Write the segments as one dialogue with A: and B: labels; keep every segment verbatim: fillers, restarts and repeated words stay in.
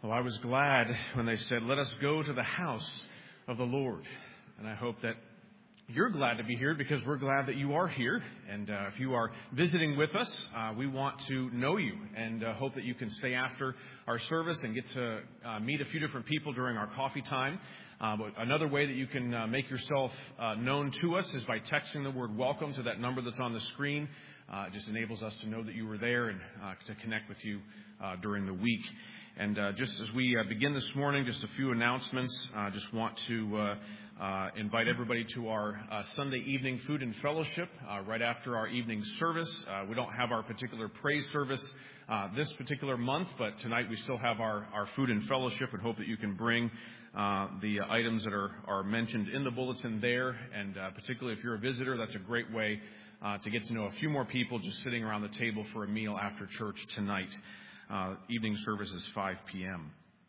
A: Well, I was glad when they said, let us go to the house of the Lord. And I hope that you're glad to be here because we're glad that you are here. And uh, if you are visiting with us, uh, we want to know you and uh, hope that you can stay after our service and get to uh, meet a few different people during our coffee time. Uh, but another way that you can uh, make yourself uh, known to us is by texting the word welcome to that number that's on the screen. Uh, it just enables us to know that you were there and uh, to connect with you uh, during the week. And uh, just as we uh, begin this morning, just a few announcements. I uh, just want to uh, uh, invite everybody to our uh, Sunday evening food and fellowship uh, right after our evening service. Uh, we don't have our particular praise service uh, this particular month, but tonight we still have our, our food and fellowship and hope that you can bring uh, the items that are, are mentioned in the bulletin there. And uh, particularly if you're a visitor, that's a great way uh, to get to know a few more people just sitting around the table for a meal after church tonight. Uh, evening service is five p.m.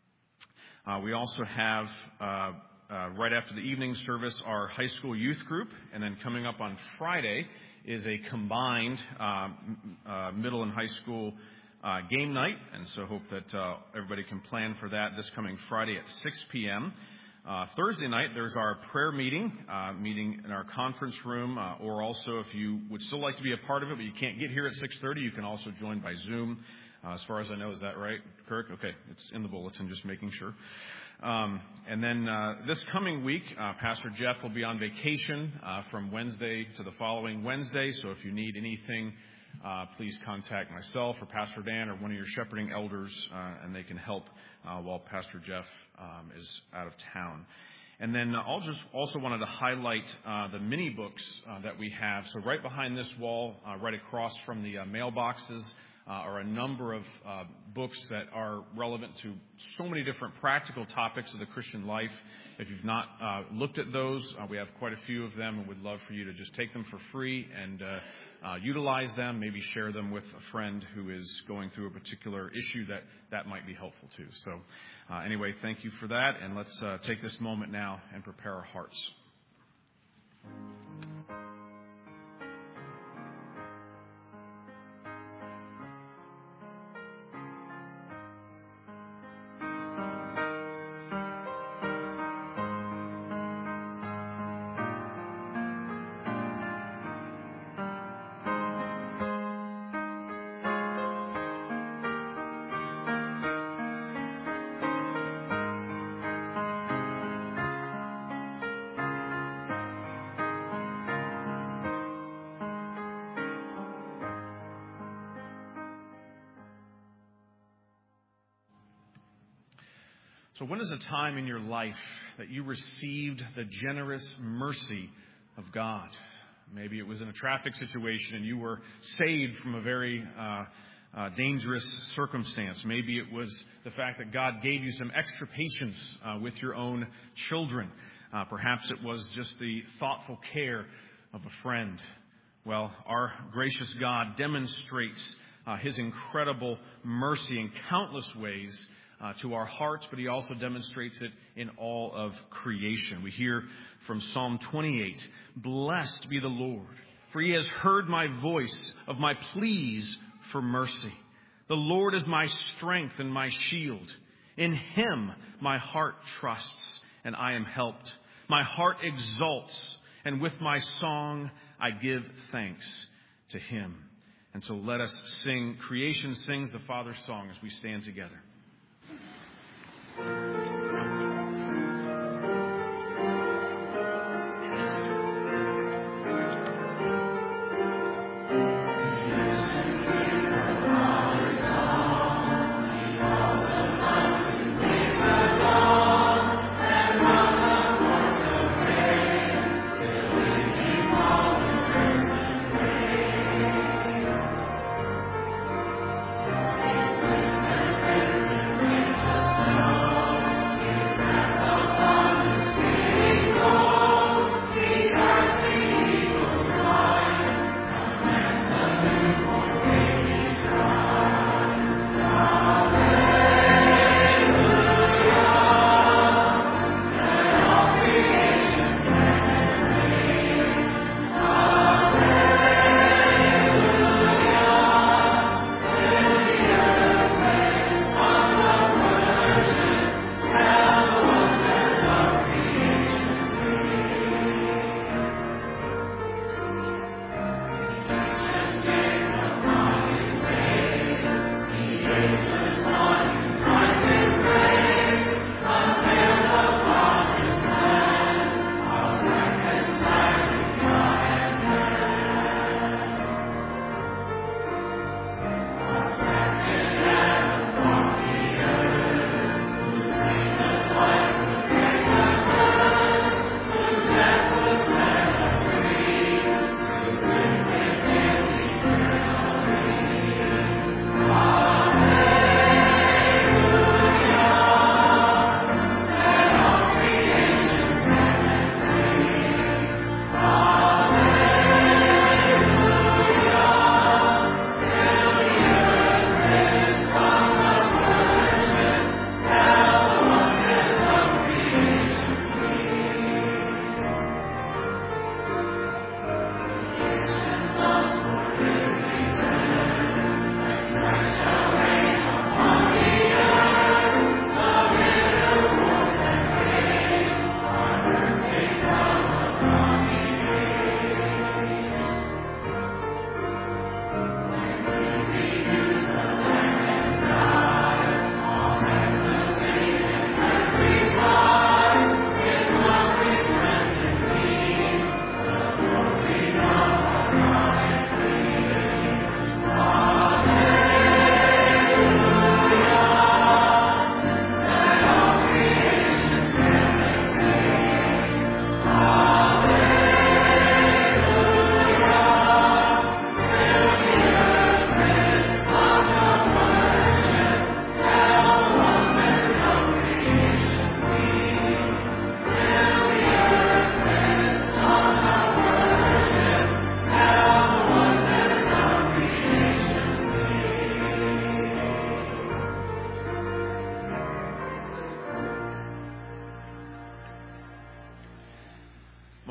A: Uh, we also have, uh, uh, right after the evening service, our high school youth group. And then coming up on Friday is a combined uh, uh, middle and high school uh, game night. And so hope that uh, everybody can plan for that this coming Friday at six p.m. Uh, Thursday night, there's our prayer meeting, uh, meeting in our conference room. Uh, or also, if you would still like to be a part of it, but you can't get here at six thirty, you can also join by Zoom. Uh, as far as I know, is that right, Kirk? Okay, it's in the bulletin, just making sure. Um, and then uh, this coming week, uh, Pastor Jeff will be on vacation uh, from Wednesday to the following Wednesday. So if you need anything, uh, please contact myself or Pastor Dan or one of your shepherding elders, uh, and they can help uh, while Pastor Jeff um, is out of town. And then I'll just also wanted to highlight uh, the mini books uh, that we have. So right behind this wall, uh, right across from the uh, mailboxes, Uh, are a number of uh, books that are relevant to so many different practical topics of the Christian life. If you've not uh, looked at those, uh, we have quite a few of them, and we'd love for you to just take them for free and uh, uh, utilize them, maybe share them with a friend who is going through a particular issue that that might be helpful to. So uh, anyway, thank you for that, and let's uh, take this moment now and prepare our hearts. So when is a time in your life that you received the generous mercy of God? Maybe it was in a traffic situation and you were saved from a very uh, uh, dangerous circumstance. Maybe it was the fact that God gave you some extra patience uh, with your own children. Uh, perhaps it was just the thoughtful care of a friend. Well, our gracious God demonstrates uh, His incredible mercy in countless ways Uh, to our hearts, but He also demonstrates it in all of creation. We hear from Psalm twenty-eight, "Blessed be the Lord, for He has heard my voice of my pleas for mercy. The Lord is my strength and my shield. In Him my heart trusts, and I am helped. My heart exults, and with my song I give thanks to Him." And so let us sing. Creation sings the Father's song as we stand together.
B: Thank you.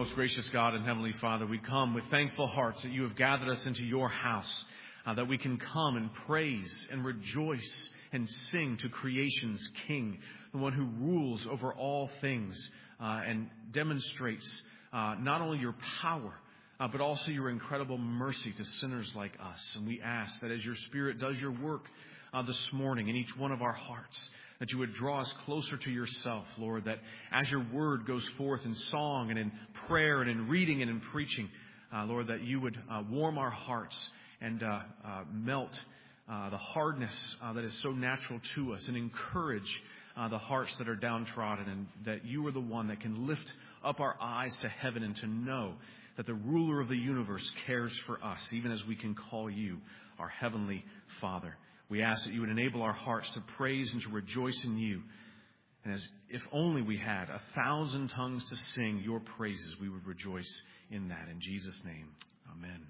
A: Most gracious God and Heavenly Father, we come with thankful hearts that you have gathered us into your house, uh, that we can come and praise and rejoice and sing to creation's King, the one who rules over all things uh, and demonstrates uh, not only your power, uh, but also your incredible mercy to sinners like us. And we ask that as your Spirit does your work uh, this morning in each one of our hearts, that you would draw us closer to yourself, Lord, that as your word goes forth in song and in prayer and in reading and in preaching, uh, Lord, that you would uh, warm our hearts and uh, uh, melt uh, the hardness uh, that is so natural to us and encourage uh, the hearts that are downtrodden, and that you are the one that can lift up our eyes to heaven and to know that the ruler of the universe cares for us, even as we can call you our heavenly Father. We ask that you would enable our hearts to praise and to rejoice in you. And as if only we had a thousand tongues to sing your praises, we would rejoice in that. In Jesus' name, amen.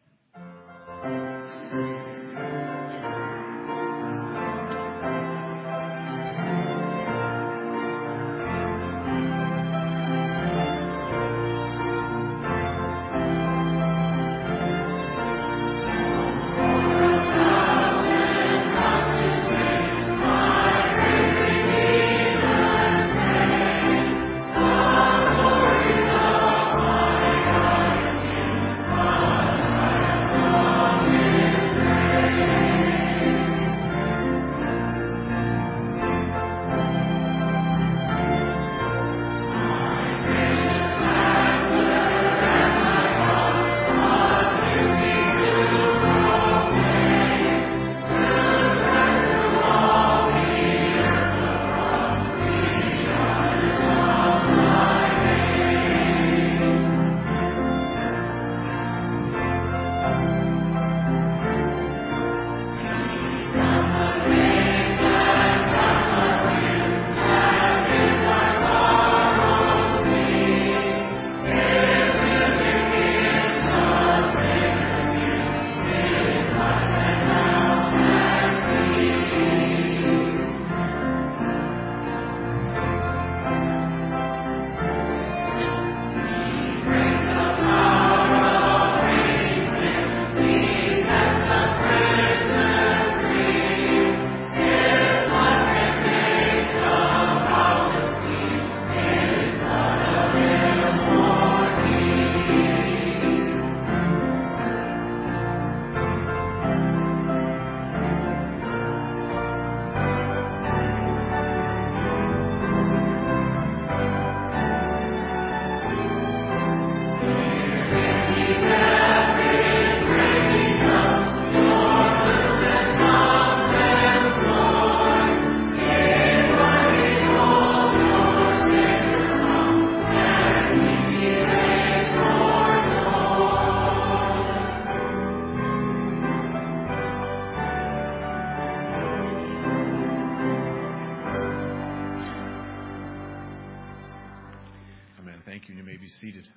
A: Seated.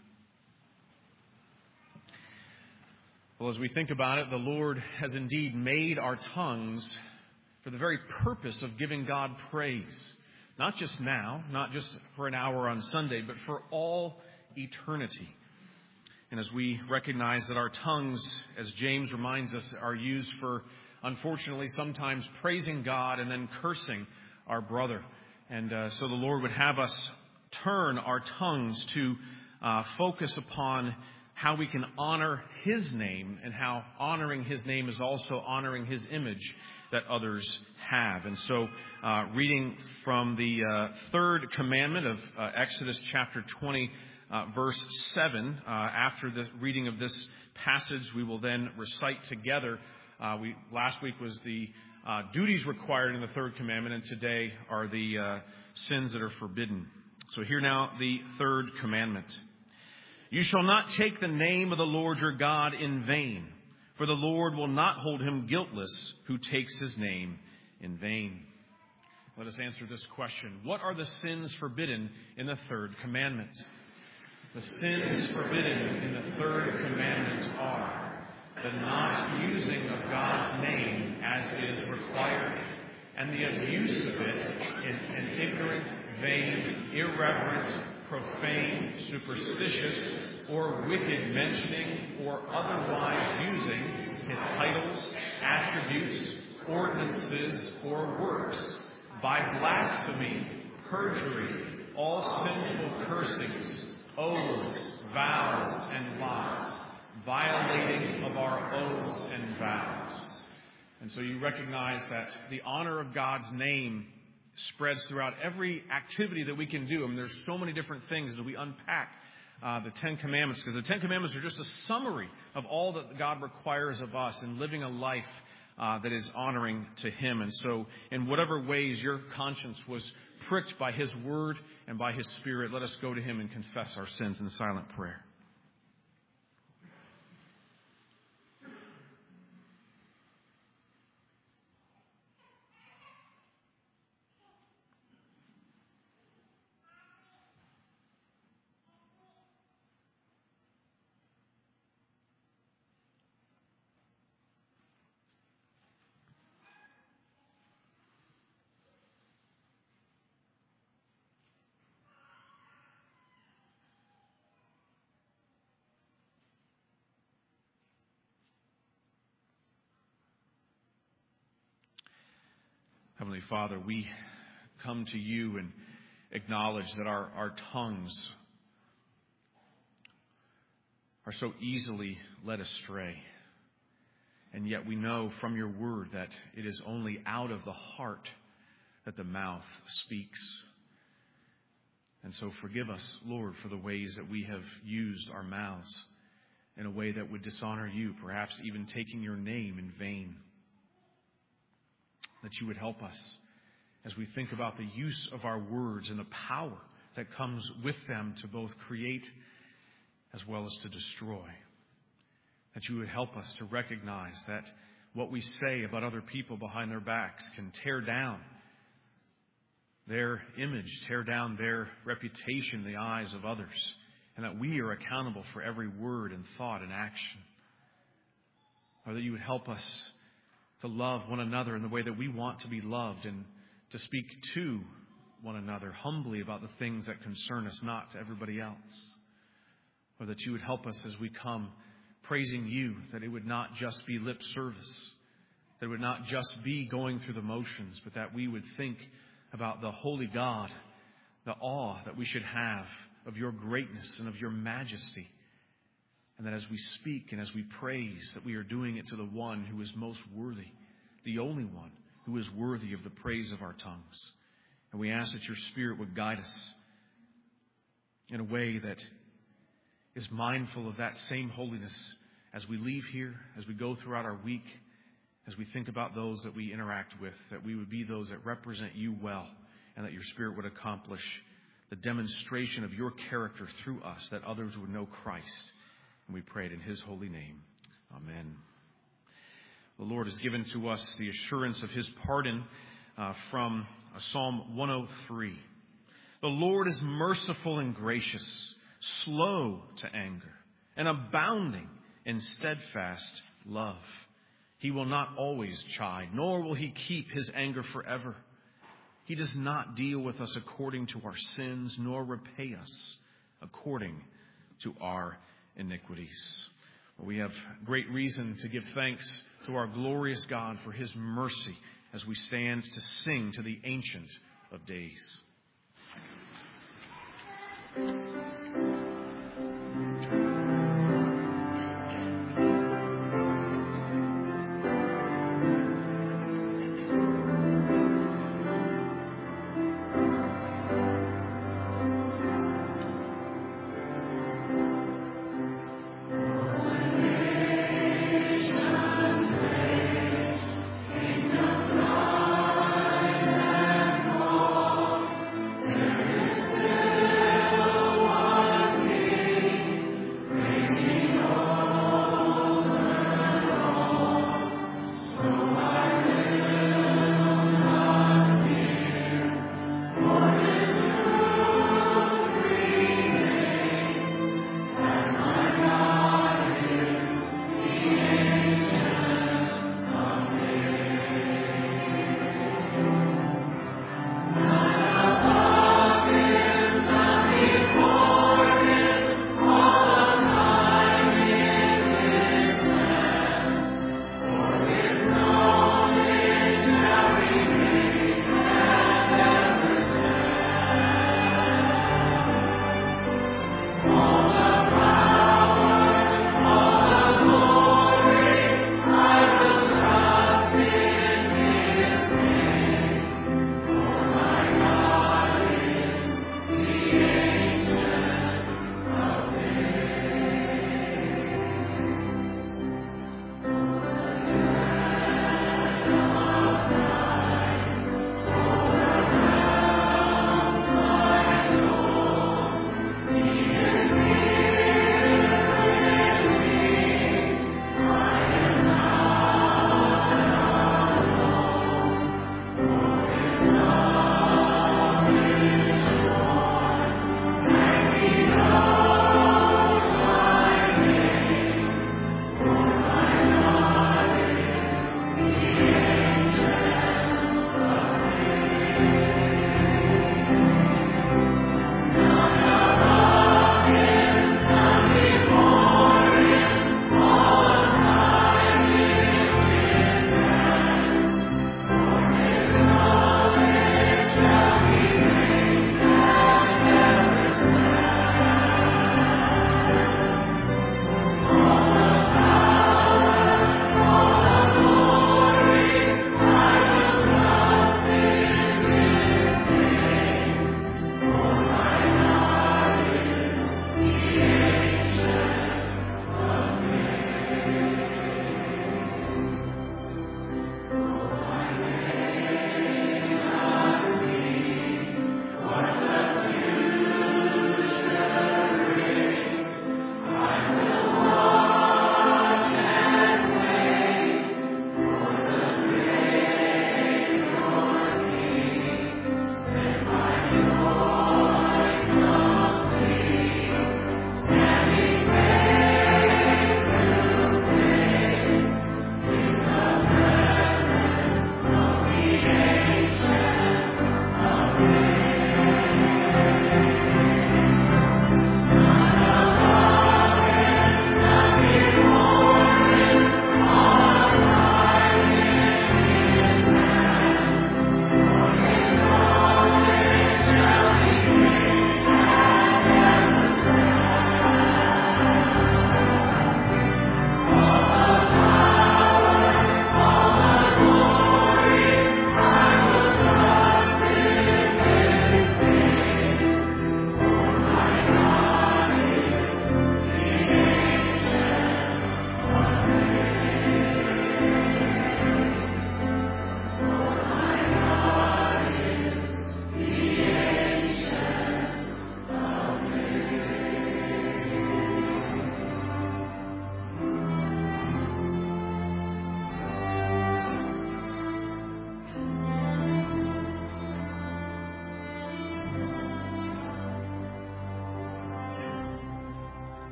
A: Well, as we think about it, the Lord has indeed made our tongues for the very purpose of giving God praise. Not just now, not just for an hour on Sunday, but for all eternity. And as we recognize that our tongues, as James reminds us, are used for, unfortunately, sometimes praising God and then cursing our brother. And uh, so the Lord would have us turn our tongues to Uh, focus upon how we can honor His name, and how honoring His name is also honoring His image that others have. And so uh, reading from the uh, third commandment of uh, Exodus chapter twenty, uh, verse seven, uh, after the reading of this passage, we will then recite together. Uh, we last week was the uh, duties required in the third commandment, and today are the uh, sins that are forbidden. So hear now the third commandment. You shall not take the name of the Lord your God in vain, for the Lord will not hold him guiltless who takes his name in vain. Let us answer this question. What are the sins forbidden in the third commandment? The sins forbidden in the third commandment are the not using of God's name as is required, and the abuse of it in an ignorant, vain, irreverent, profane, superstitious, or wicked mentioning or otherwise using his titles, attributes, ordinances, or works, by blasphemy, perjury, all sinful cursings, oaths, vows, and lies, violating of our oaths and vows. And so you recognize that the honor of God's name spreads throughout every activity that we can do. I mean, there's so many different things as we unpack uh, the Ten Commandments, because the Ten Commandments are just a summary of all that God requires of us in living a life uh, that is honoring to Him. And so in whatever ways your conscience was pricked by His Word and by His Spirit, let us go to Him and confess our sins in silent prayer. Heavenly Father, we come to you and acknowledge that our, our tongues are so easily led astray. And yet we know from your word that it is only out of the heart that the mouth speaks. And so forgive us, Lord, for the ways that we have used our mouths in a way that would dishonor you, perhaps even taking your name in vain. That you would help us as we think about the use of our words and the power that comes with them to both create as well as to destroy. That you would help us to recognize that what we say about other people behind their backs can tear down their image, tear down their reputation in the eyes of others, and that we are accountable for every word and thought and action. Or that you would help us to love one another in the way that we want to be loved, and to speak to one another humbly about the things that concern us, not to everybody else. Or that you would help us as we come praising you, that it would not just be lip service, that it would not just be going through the motions, but that we would think about the holy God, the awe that we should have of your greatness and of your majesty. And that as we speak and as we praise, that we are doing it to the one who is most worthy, the only one who is worthy of the praise of our tongues. And we ask that your Spirit would guide us in a way that is mindful of that same holiness as we leave here, as we go throughout our week, as we think about those that we interact with, that we would be those that represent you well, and that your Spirit would accomplish the demonstration of your character through us, that others would know Christ. And we pray it in His holy name. Amen. The Lord has given to us the assurance of His pardon uh, from uh, Psalm one oh three. The Lord is merciful and gracious, slow to anger, and abounding in steadfast love. He will not always chide, nor will He keep His anger forever. He does not deal with us according to our sins, nor repay us according to our iniquities. Well, we have great reason to give thanks to our glorious God for His mercy as we stand to sing to the Ancient of Days.
B: One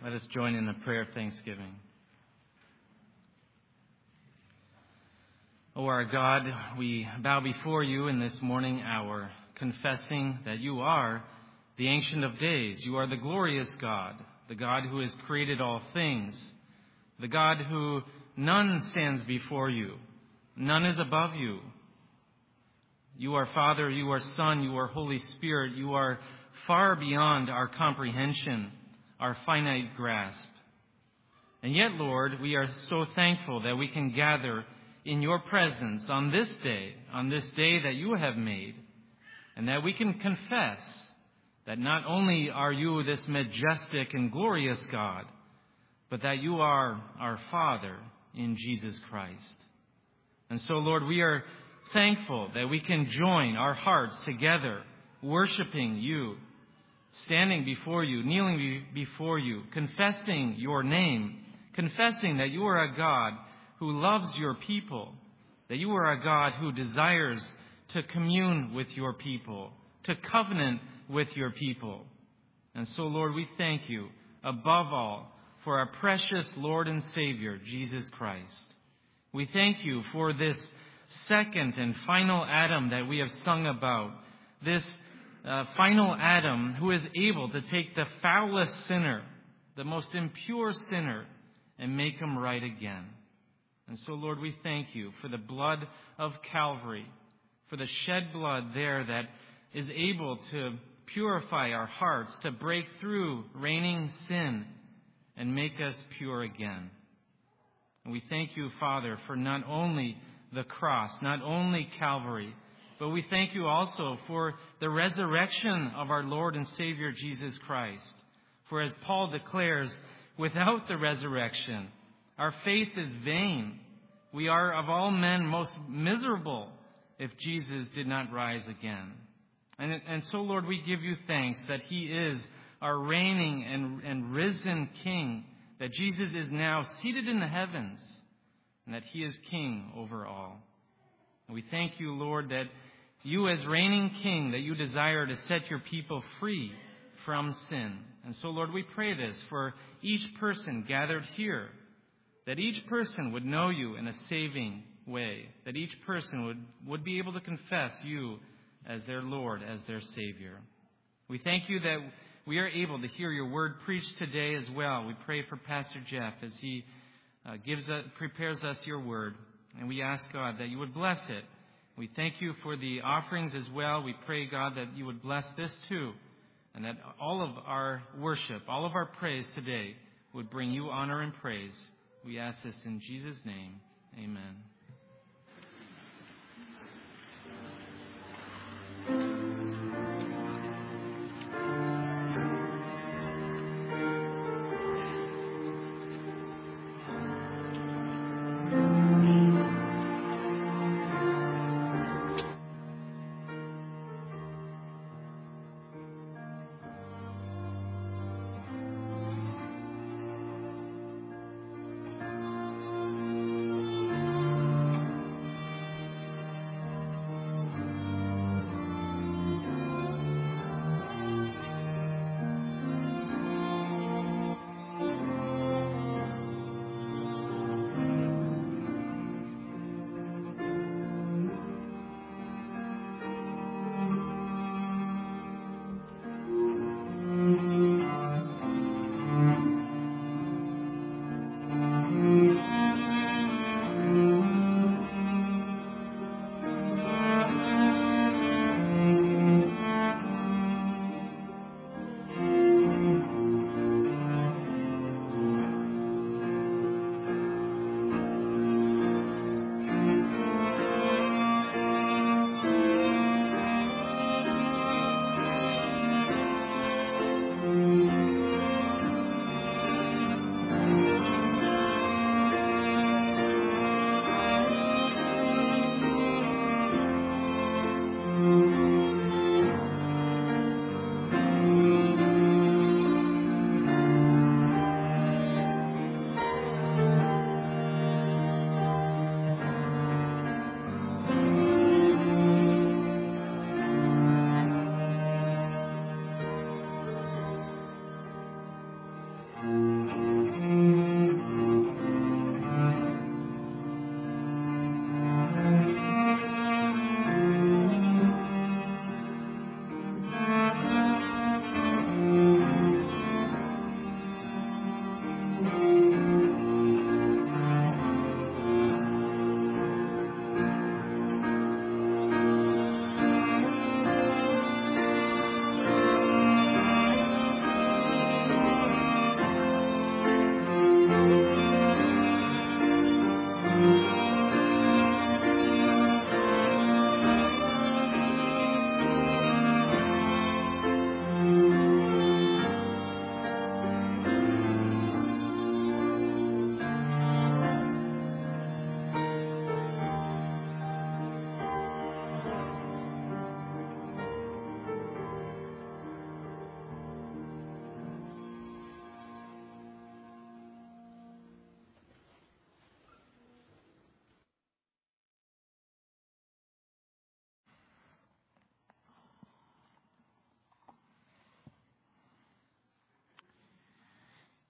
B: Let us join in a prayer of thanksgiving. O our God, we bow before you in this morning hour, confessing that you are the Ancient of Days. You are the glorious God, the God who has created all things, the God who none stands before you, none is above you. You are Father, you are Son, you are Holy Spirit. You are far beyond our comprehension, our finite grasp. And yet, Lord, we are so thankful that we can gather in your presence on this day, on this day that you have made, and that we can confess that not only are you this majestic and glorious God, but that you are our Father in Jesus Christ. And so, Lord, we are thankful that we can join our hearts together, worshiping you, standing before you, kneeling before you, confessing your name, confessing that you are a God who loves your people, that you are a God who desires to commune with your people, to covenant with your people. And so, Lord, we thank you above all for our precious Lord and Savior, Jesus Christ. We thank you for this second and final Adam that we have sung about, this uh, final Adam who is able to take the foulest sinner, the most impure sinner, and make him right again. And so, Lord, we thank you for the blood of Calvary, for the shed blood there that is able to purify our hearts, to break through reigning sin and make us pure again. And we thank you, Father, for not only the cross, not only Calvary, but we thank you also for the resurrection of our Lord and Savior Jesus Christ. For as Paul declares, without the resurrection, our faith is vain. We are of all men most miserable if Jesus did not rise again. And, and so, Lord, we give you thanks that he is our reigning and, and risen King, that Jesus is now seated in the heavens, and that he is King over all. And we thank you, Lord, that you as reigning King, that you desire to set your people free from sin. And so, Lord, we pray this for each person gathered here, that each person would know you in a saving way, that each person would, would be able to confess you as their Lord, as their Savior. We thank you that we are able to hear your word preached today as well. We pray for Pastor Jeff as he uh, gives us, prepares us your word, and we ask, God, that you would bless it. We thank you for the offerings as well. We pray, God, that you would bless this too, and that all of our worship, all of our praise today would bring you honor and praise. We ask this in Jesus' name. Amen.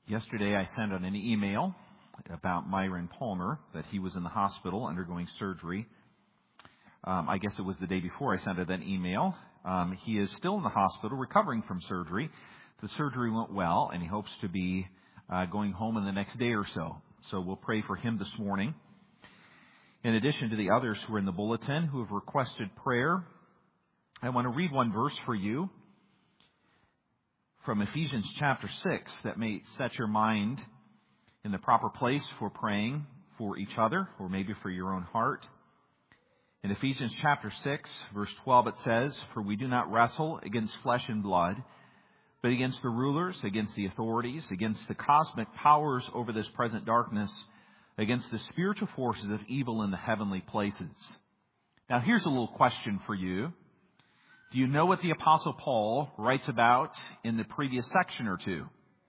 C: Yesterday I sent out an email about Myron Palmer, that he was in the hospital undergoing surgery. Um, I guess it was the day before I sent out that email. Um, he is still in the hospital recovering from surgery. The surgery went well, and he hopes to be uh, going home in the next day or so. So we'll pray for him this morning. In addition to the others who are in the bulletin who have requested prayer, I want to read one verse for you from Ephesians chapter six that may set your mind in the proper place for praying for each other, or maybe for your own heart. In Ephesians chapter six, verse twelve, it says, "For we do not wrestle against flesh and blood, but against the rulers, against the authorities, against the cosmic powers over this present darkness, against the spiritual forces of evil in the heavenly places." Now here's a little question for you. Do you know what the Apostle Paul writes about in the previous section or two?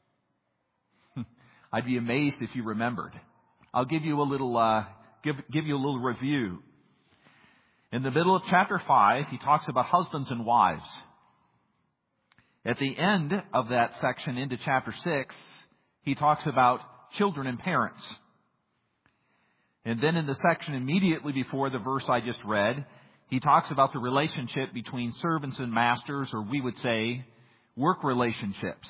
C: I'd be amazed if you remembered. I'll give you a little, uh, give, give you a little review. In the middle of chapter five, he talks about husbands and wives. At the end of that section into chapter six, he talks about children and parents. And then in the section immediately before the verse I just read, he talks about the relationship between servants and masters, or we would say work relationships.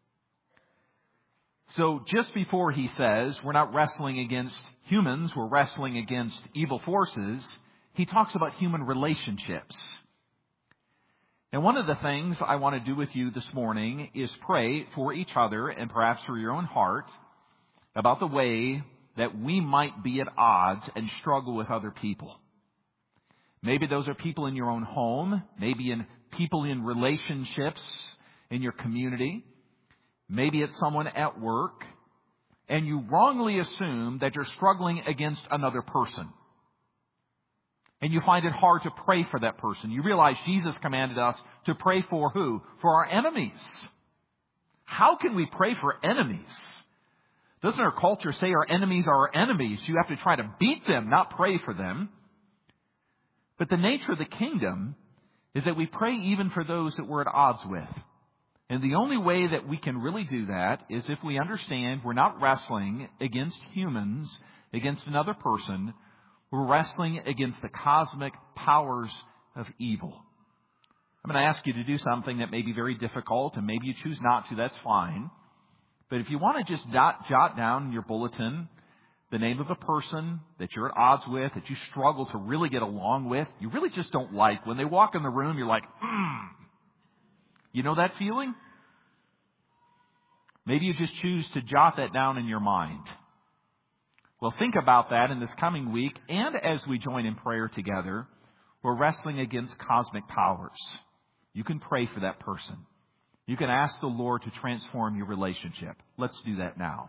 C: So just before he says we're not wrestling against humans, we're wrestling against evil forces, he talks about human relationships. And one of the things I want to do with you this morning is pray for each other, and perhaps for your own heart, about the way that we might be at odds and struggle with other people. Maybe those are people in your own home, maybe in people in relationships in your community, maybe it's someone at work, and you wrongly assume that you're struggling against another person. And you find it hard to pray for that person. You realize Jesus commanded us to pray for who? For our enemies. How can we pray for enemies? Doesn't our culture say our enemies are our enemies? You have to try to beat them, not pray for them. But the nature of the kingdom is that we pray even for those that we're at odds with. And the only way that we can really do that is if we understand we're not wrestling against humans, against another person. We're wrestling against the cosmic powers of evil. I'm going to ask you to do something that may be very difficult, and maybe you choose not to. That's fine. But if you want to just jot, jot down in your bulletin the name of a person that you're at odds with, that you struggle to really get along with, you really just don't like. When they walk in the room, you're like, hmm. You know that feeling? Maybe you just choose to jot that down in your mind. Well, think about that in this coming week, and as we join in prayer together, we're wrestling against cosmic powers. You can pray for that person. You can ask the Lord to transform your relationship. Let's do that now.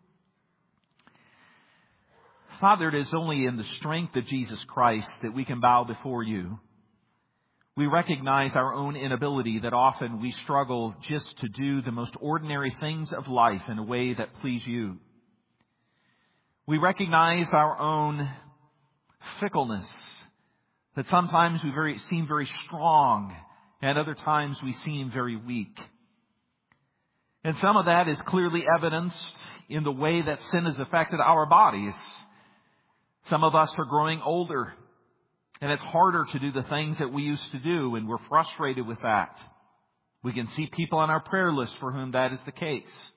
C: Father, it is only in the strength of Jesus Christ that we can bow before you. We recognize our own inability, that often we struggle just to do the most ordinary things of life in a way that please you. We recognize our own fickleness, that sometimes we very, seem very strong, and other times we seem very weak. And some of that is clearly evidenced in the way that sin has affected our bodies. Some of us are growing older, and it's harder to do the things that we used to do, and we're frustrated with that. We can see people on our prayer list for whom that is the case.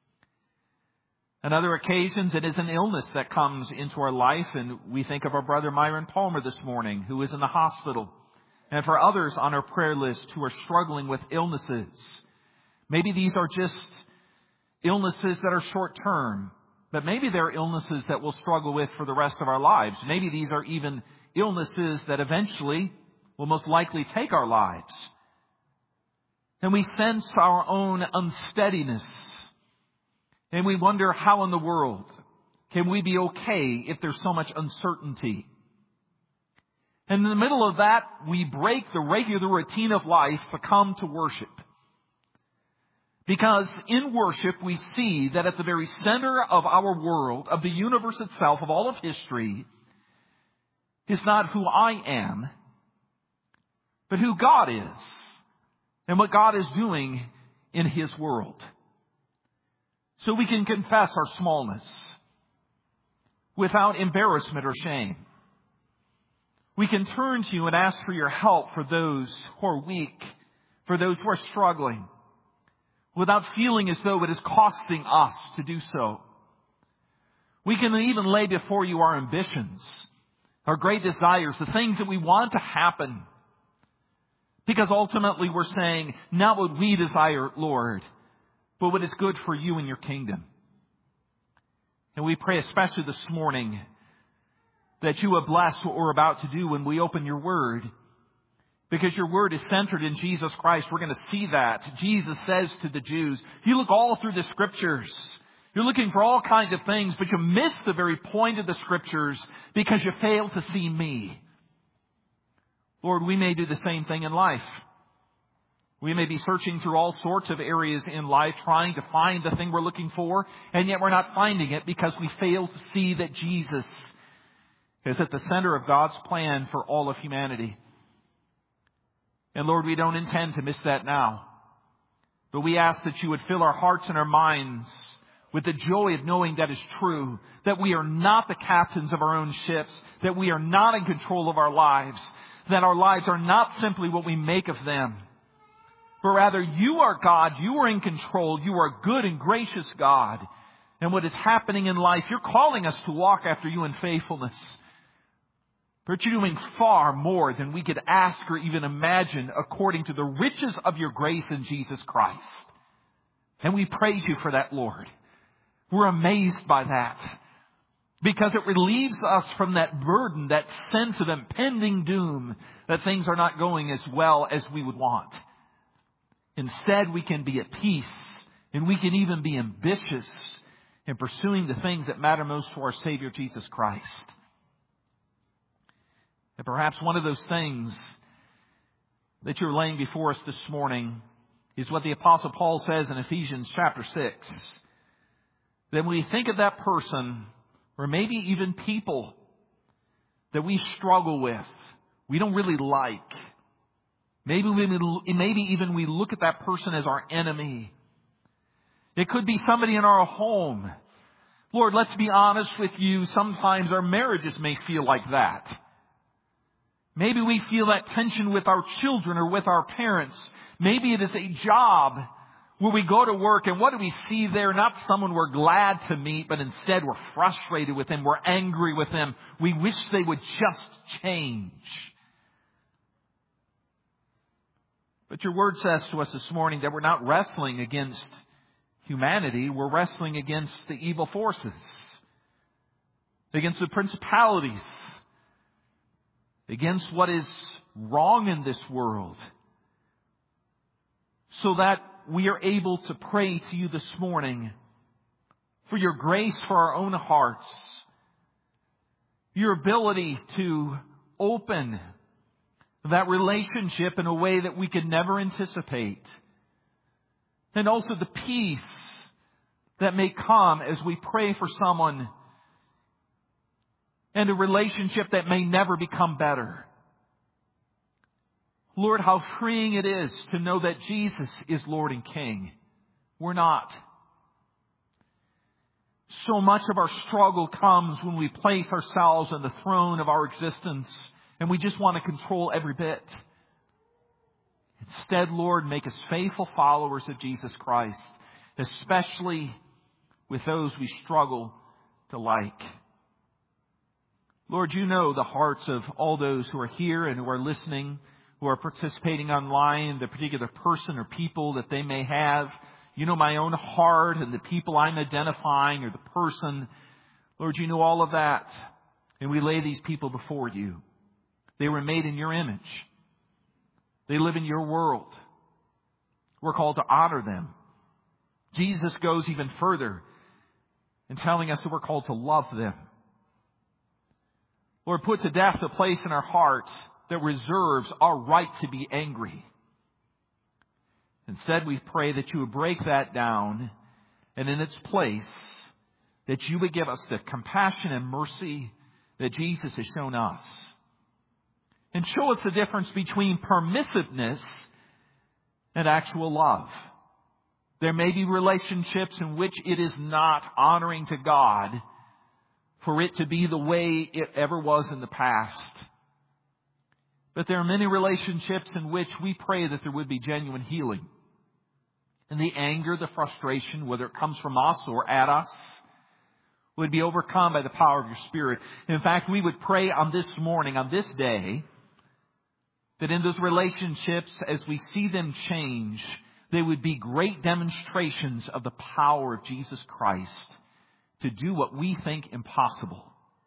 C: On other occasions, it is an illness that comes into our life, and we think of our brother Myron Palmer this morning, who is in the hospital. And for others on our prayer list who are struggling with illnesses. Maybe these are just illnesses that are short-term, but maybe they're illnesses that we'll struggle with for the rest of our lives. Maybe these are even illnesses that eventually will most likely take our lives. And we sense our own unsteadiness. And we wonder, how in the world can we be okay if there's so much uncertainty? And in the middle of that, we break the regular routine of life to come to worship. Because in worship, we see that at the very center of our world, of the universe itself, of all of history, is not who I am, but who God is, and what God is doing in His world. so we can confess our smallness without embarrassment or shame. We can turn to you and ask for your help for those who are weak, for those who are struggling, without feeling as though it is costing us to do so. We can even lay before you our ambitions, our great desires, the things that we want to happen. Because ultimately we're saying, not what we desire, Lord, but what is good for you and your kingdom. And we pray especially this morning that you will bless what we're about to do when we open your word. Because your word is centered in Jesus Christ. We're going to see that. Jesus says to the Jews, you look all through the Scriptures. You're looking for all kinds of things, but you miss the very point of the Scriptures because you fail to see me. Lord, we may do the same thing in life. We may be searching through all sorts of areas in life, trying to find the thing we're looking for, and yet we're not finding it because we fail to see that Jesus is at the center of God's plan for all of humanity. And Lord, we don't intend to miss that now. But we ask that you would fill our hearts and our minds with the joy of knowing that is true, that we are not the captains of our own ships, that we are not in control of our lives, that our lives are not simply what we make of them, but rather you are God, you are in control, you are good and gracious God. And what is happening in life, you're calling us to walk after you in faithfulness. But you're doing far more than we could ask or even imagine according to the riches of your grace in Jesus Christ. And we praise you for that, Lord. We're amazed by that because it relieves us from that burden, that sense of impending doom, that things are not going as well as we would want. Instead, we can be at peace and we can even be ambitious in pursuing the things that matter most to our Savior, Jesus Christ. And perhaps one of those things that you're laying before us this morning is what the Apostle Paul says in Ephesians chapter six. That when we think of that person, or maybe even people that we struggle with, we don't really like. Maybe we, maybe even we look at that person as our enemy. It could be somebody in our home. Lord, let's be honest with you. Sometimes our marriages may feel like that. Maybe we feel that tension with our children or with our parents. Maybe it is a job where we go to work and what do we see there? Not someone we're glad to meet, but instead we're frustrated with them. We're angry with them. We wish they would just change. But your word says to us this morning that we're not wrestling against humanity. We're wrestling against the evil forces, against the principalities, against what is wrong in this world, so that we are able to pray to you this morning for your grace for our own hearts, your ability to open that relationship in a way that we could never anticipate, and also the peace that may come as we pray for someone and a relationship that may never become better. Lord, how freeing it is to know that Jesus is Lord and King. We're not. So much of our struggle comes when we place ourselves on the throne of our existence and we just want to control every bit. Instead, Lord, make us faithful followers of Jesus Christ, especially with those we struggle to like. Lord, you know the hearts of all those who are here and who are listening, who are participating online, the particular person or people that they may have. You know my own heart and the people I'm identifying or the person. Lord, you know all of that. And we lay these people before you. They were made in your image. They live in your world. We're called to honor them. Jesus goes even further in telling us that we're called to love them. Lord, put to death the place in our hearts that reserves our right to be angry. Instead, we pray that you would break that down, and in its place, that you would give us the compassion and mercy that Jesus has shown us. And show us the difference between permissiveness and actual love. There may be relationships in which it is not honoring to God for it to be the way it ever was in the past. But there are many relationships in which we pray that there would be genuine healing. And the anger, the frustration, whether it comes from us or at us, would be overcome by the power of your Spirit. In fact, we would pray on this morning, on this day, that in those relationships, as we see them change, they would be great demonstrations of the power of Jesus Christ to do what we think impossible.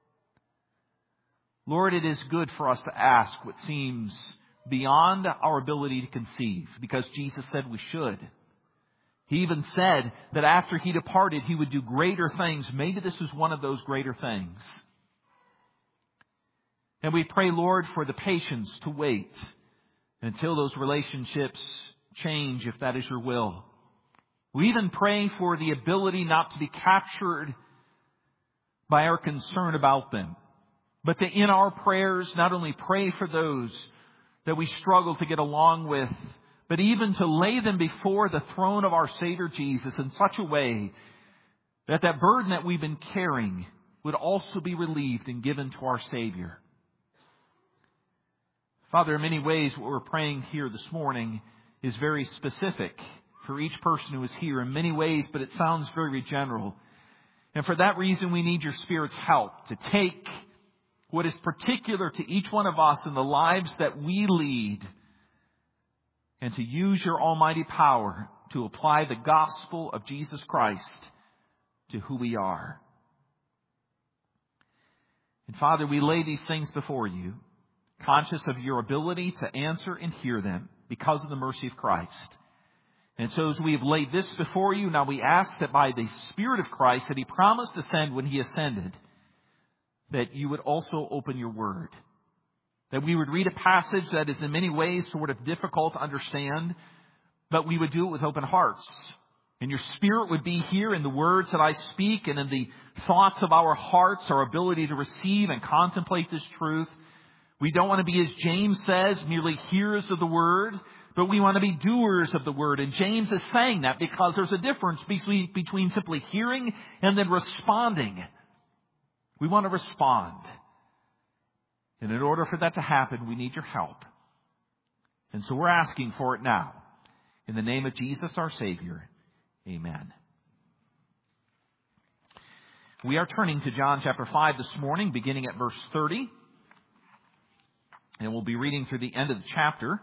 C: Lord, it is good for us to ask what seems beyond our ability to conceive, because Jesus said we should. He even said that after He departed, He would do greater things. Maybe this is one of those greater things. And we pray, Lord, for the patience to wait until those relationships change, if that is your will. We even pray for the ability not to be captured by our concern about them, but to, in our prayers, not only pray for those that we struggle to get along with, but even to lay them before the throne of our Savior Jesus in such a way that that burden that we've been carrying would also be relieved and given to our Savior. Father, in many ways what we're praying here this morning is very specific for each person who is here in many ways, but it sounds very general. And for that reason, we need your Spirit's help to take what is particular to each one of us in the lives that we lead and to use your almighty power to apply the gospel of Jesus Christ to who we are. And Father, we lay these things before you, conscious of your ability to answer and hear them because of the mercy of Christ. And so as we have laid this before you, now we ask that by the Spirit of Christ that He promised to send when He ascended, that you would also open your word. That we would read a passage that is in many ways sort of difficult to understand, but we would do it with open hearts. And your Spirit would be here in the words that I speak and in the thoughts of our hearts, our ability to receive and contemplate this truth. We don't want to be, as James says, merely hearers of the word, but we want to be doers of the word. And James is saying that because there's a difference between, between simply hearing and then responding. We want to respond. And in order for that to happen, we need your help. And so we're asking for it now. In the name of Jesus, our Savior. Amen. We are turning to John chapter five this morning, beginning at verse thirty. And we'll be reading through the end of the chapter.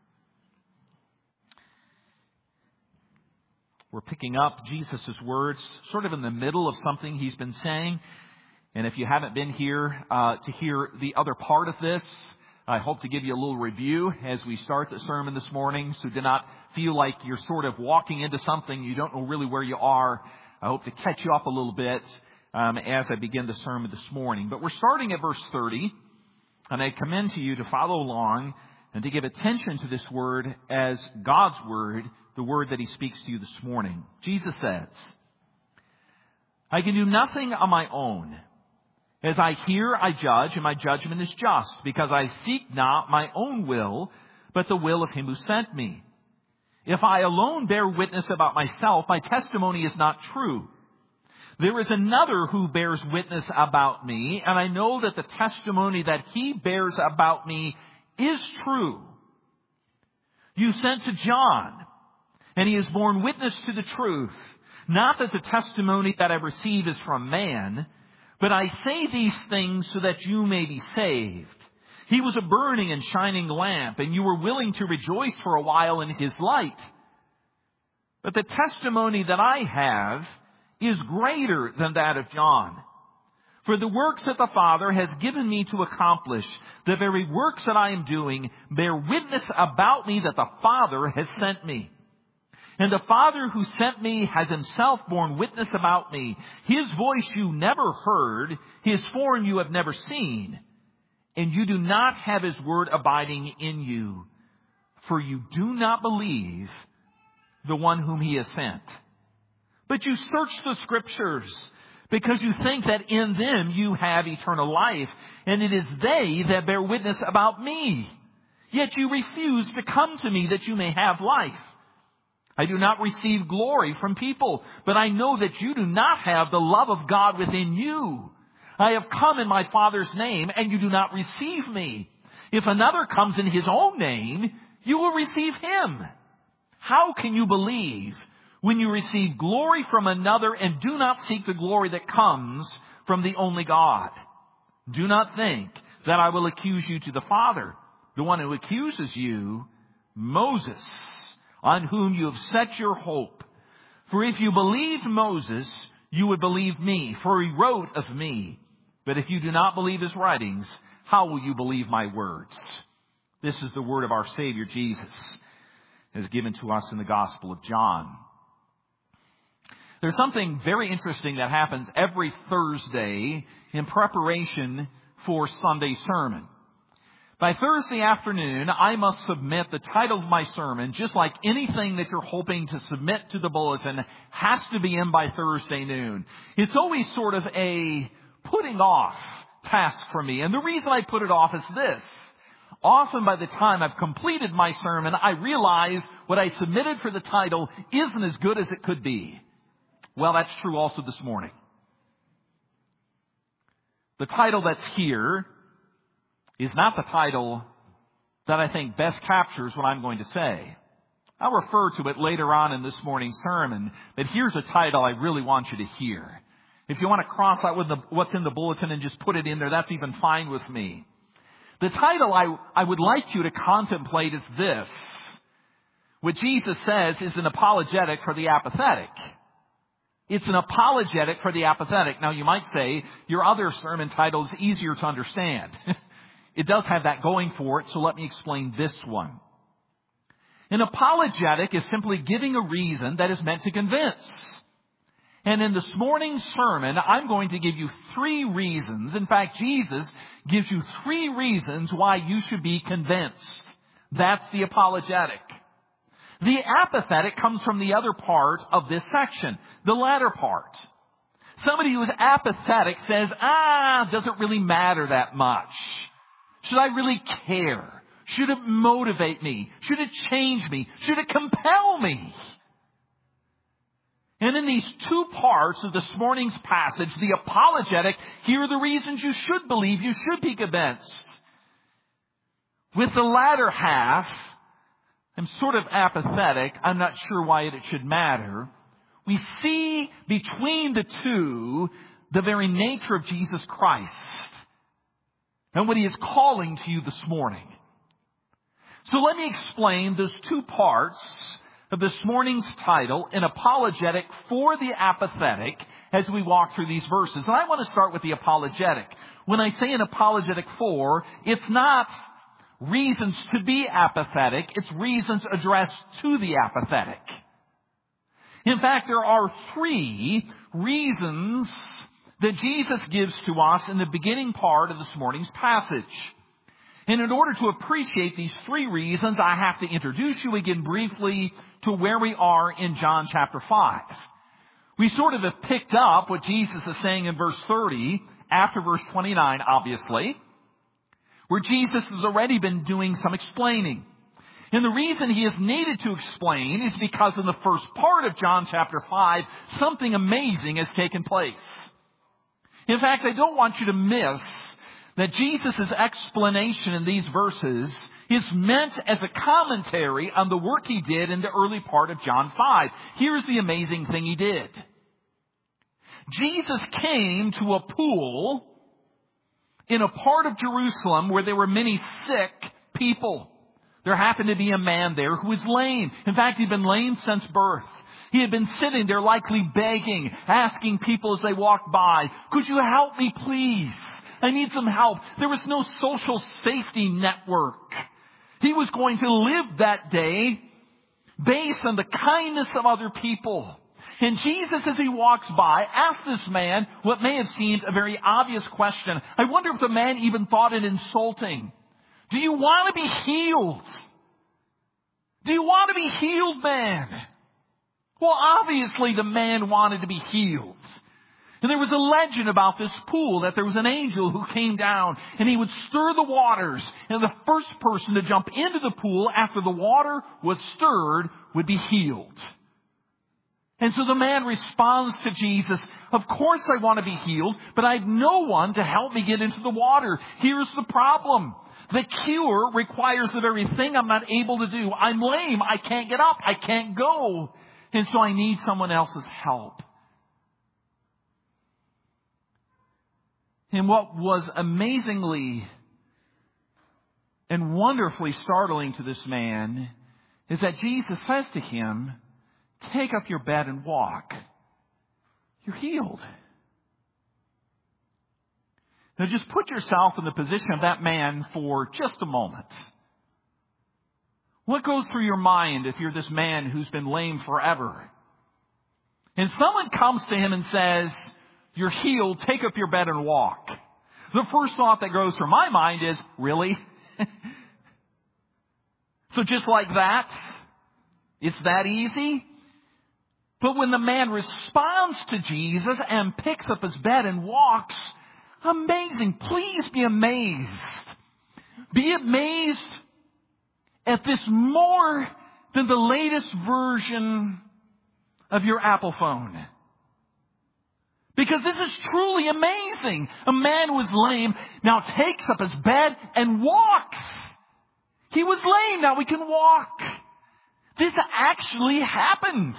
C: We're picking up Jesus' words sort of in the middle of something He's been saying. And if you haven't been here uh, to hear the other part of this, I hope to give you a little review as we start the sermon this morning. So do not feel like you're sort of walking into something you don't know really where you are. I hope to catch you up a little bit um, as I begin the sermon this morning. But we're starting at verse thirty. And I commend to you to follow along and to give attention to this word as God's word, the word that He speaks to you this morning. Jesus says, I can do nothing on my own. As I hear, I judge, and my judgment is just, because I seek not my own will, but the will of Him who sent me. If I alone bear witness about myself, my testimony is not true. There is another who bears witness about me, and I know that the testimony that he bears about me is true. You sent to John, and he has borne witness to the truth. Not that the testimony that I receive is from man, but I say these things so that you may be saved. He was a burning and shining lamp, and you were willing to rejoice for a while in his light. But the testimony that I have is greater than that of John. For the works that the Father has given me to accomplish, the very works that I am doing, bear witness about me that the Father has sent me. And the Father who sent me has Himself borne witness about me. His voice you never heard, His form you have never seen. And you do not have His word abiding in you, for you do not believe the one whom He has sent. But you search the Scriptures, because you think that in them you have eternal life, and it is they that bear witness about me. Yet you refuse to come to me that you may have life. I do not receive glory from people, but I know that you do not have the love of God within you. I have come in my Father's name, and you do not receive me. If another comes in his own name, you will receive him. How can you believe when you receive glory from another and do not seek the glory that comes from the only God? Do not think that I will accuse you to the Father. The one who accuses you, Moses, on whom you have set your hope. For if you believed Moses, you would believe me, for he wrote of me. But if you do not believe his writings, how will you believe my words? This is the word of our Savior Jesus, as given to us in the Gospel of John. There's something very interesting that happens every Thursday in preparation for Sunday's sermon. By Thursday afternoon, I must submit the title of my sermon, just like anything that you're hoping to submit to the bulletin has to be in by Thursday noon. It's always sort of a putting off task for me. And the reason I put it off is this. Often by the time I've completed my sermon, I realize what I submitted for the title isn't as good as it could be. Well, that's true also this morning. The title that's here is not the title that I think best captures what I'm going to say. I'll refer to it later on in this morning's sermon, but here's a title I really want you to hear. If you want to cross out with the, what's in the bulletin and just put it in there, that's even fine with me. The title I, I would like you to contemplate is this. What Jesus says is an apologetic for the apathetic. It's an apologetic for the apathetic. Now, you might say your other sermon title is easier to understand. It does have that going for it, so let me explain this one. An apologetic is simply giving a reason that is meant to convince. And in this morning's sermon, I'm going to give you three reasons. In fact, Jesus gives you three reasons why you should be convinced. That's the apologetic. The apathetic comes from the other part of this section, the latter part. Somebody who is apathetic says, ah, doesn't really matter that much. Should I really care? Should it motivate me? Should it change me? Should it compel me? And in these two parts of this morning's passage, the apologetic, here are the reasons you should believe, you should be convinced. With the latter half, I'm sort of apathetic. I'm not sure why it should matter. We see between the two the very nature of Jesus Christ and what he is calling to you this morning. So let me explain those two parts of this morning's title, An Apologetic for the Apathetic, as we walk through these verses. And I want to start with the apologetic. When I say an apologetic for, it's not reasons to be apathetic, it's reasons addressed to the apathetic. In fact, there are three reasons that Jesus gives to us in the beginning part of this morning's passage. And in order to appreciate these three reasons, I have to introduce you again briefly to where we are in John chapter five. We sort of have picked up what Jesus is saying in verse thirty, after verse twenty-nine, obviously, where Jesus has already been doing some explaining. And the reason he is needed to explain is because in the first part of John chapter five, something amazing has taken place. In fact, I don't want you to miss that Jesus' explanation in these verses is meant as a commentary on the work he did in the early part of John five. Here's the amazing thing he did. Jesus came to a pool in a part of Jerusalem where there were many sick people. There happened to be a man there who was lame. In fact, he'd been lame since birth. He had been sitting there likely begging, asking people as they walked by, could you help me please? I need some help. There was no social safety network. He was going to live that day based on the kindness of other people. And Jesus, as he walks by, asks this man what may have seemed a very obvious question. I wonder if the man even thought it insulting. Do you want to be healed? Do you want to be healed, man? Well, obviously the man wanted to be healed. And there was a legend about this pool that there was an angel who came down and he would stir the waters. And the first person to jump into the pool after the water was stirred would be healed. And so the man responds to Jesus, of course I want to be healed, but I have no one to help me get into the water. Here's the problem. The cure requires the very thing I'm not able to do. I'm lame. I can't get up. I can't go. And so I need someone else's help. And what was amazingly and wonderfully startling to this man is that Jesus says to him, take up your bed and walk. You're healed. Now just put yourself in the position of that man for just a moment. What goes through your mind if you're this man who's been lame forever? And someone comes to him and says, you're healed, take up your bed and walk. The first thought that goes through my mind is, really? So just like that, it's that easy? But when the man responds to Jesus and picks up his bed and walks, amazing. Please be amazed. Be amazed at this more than the latest version of your Apple phone. Because this is truly amazing. A man who was lame now takes up his bed and walks. He was lame, now he can walk. This actually happens.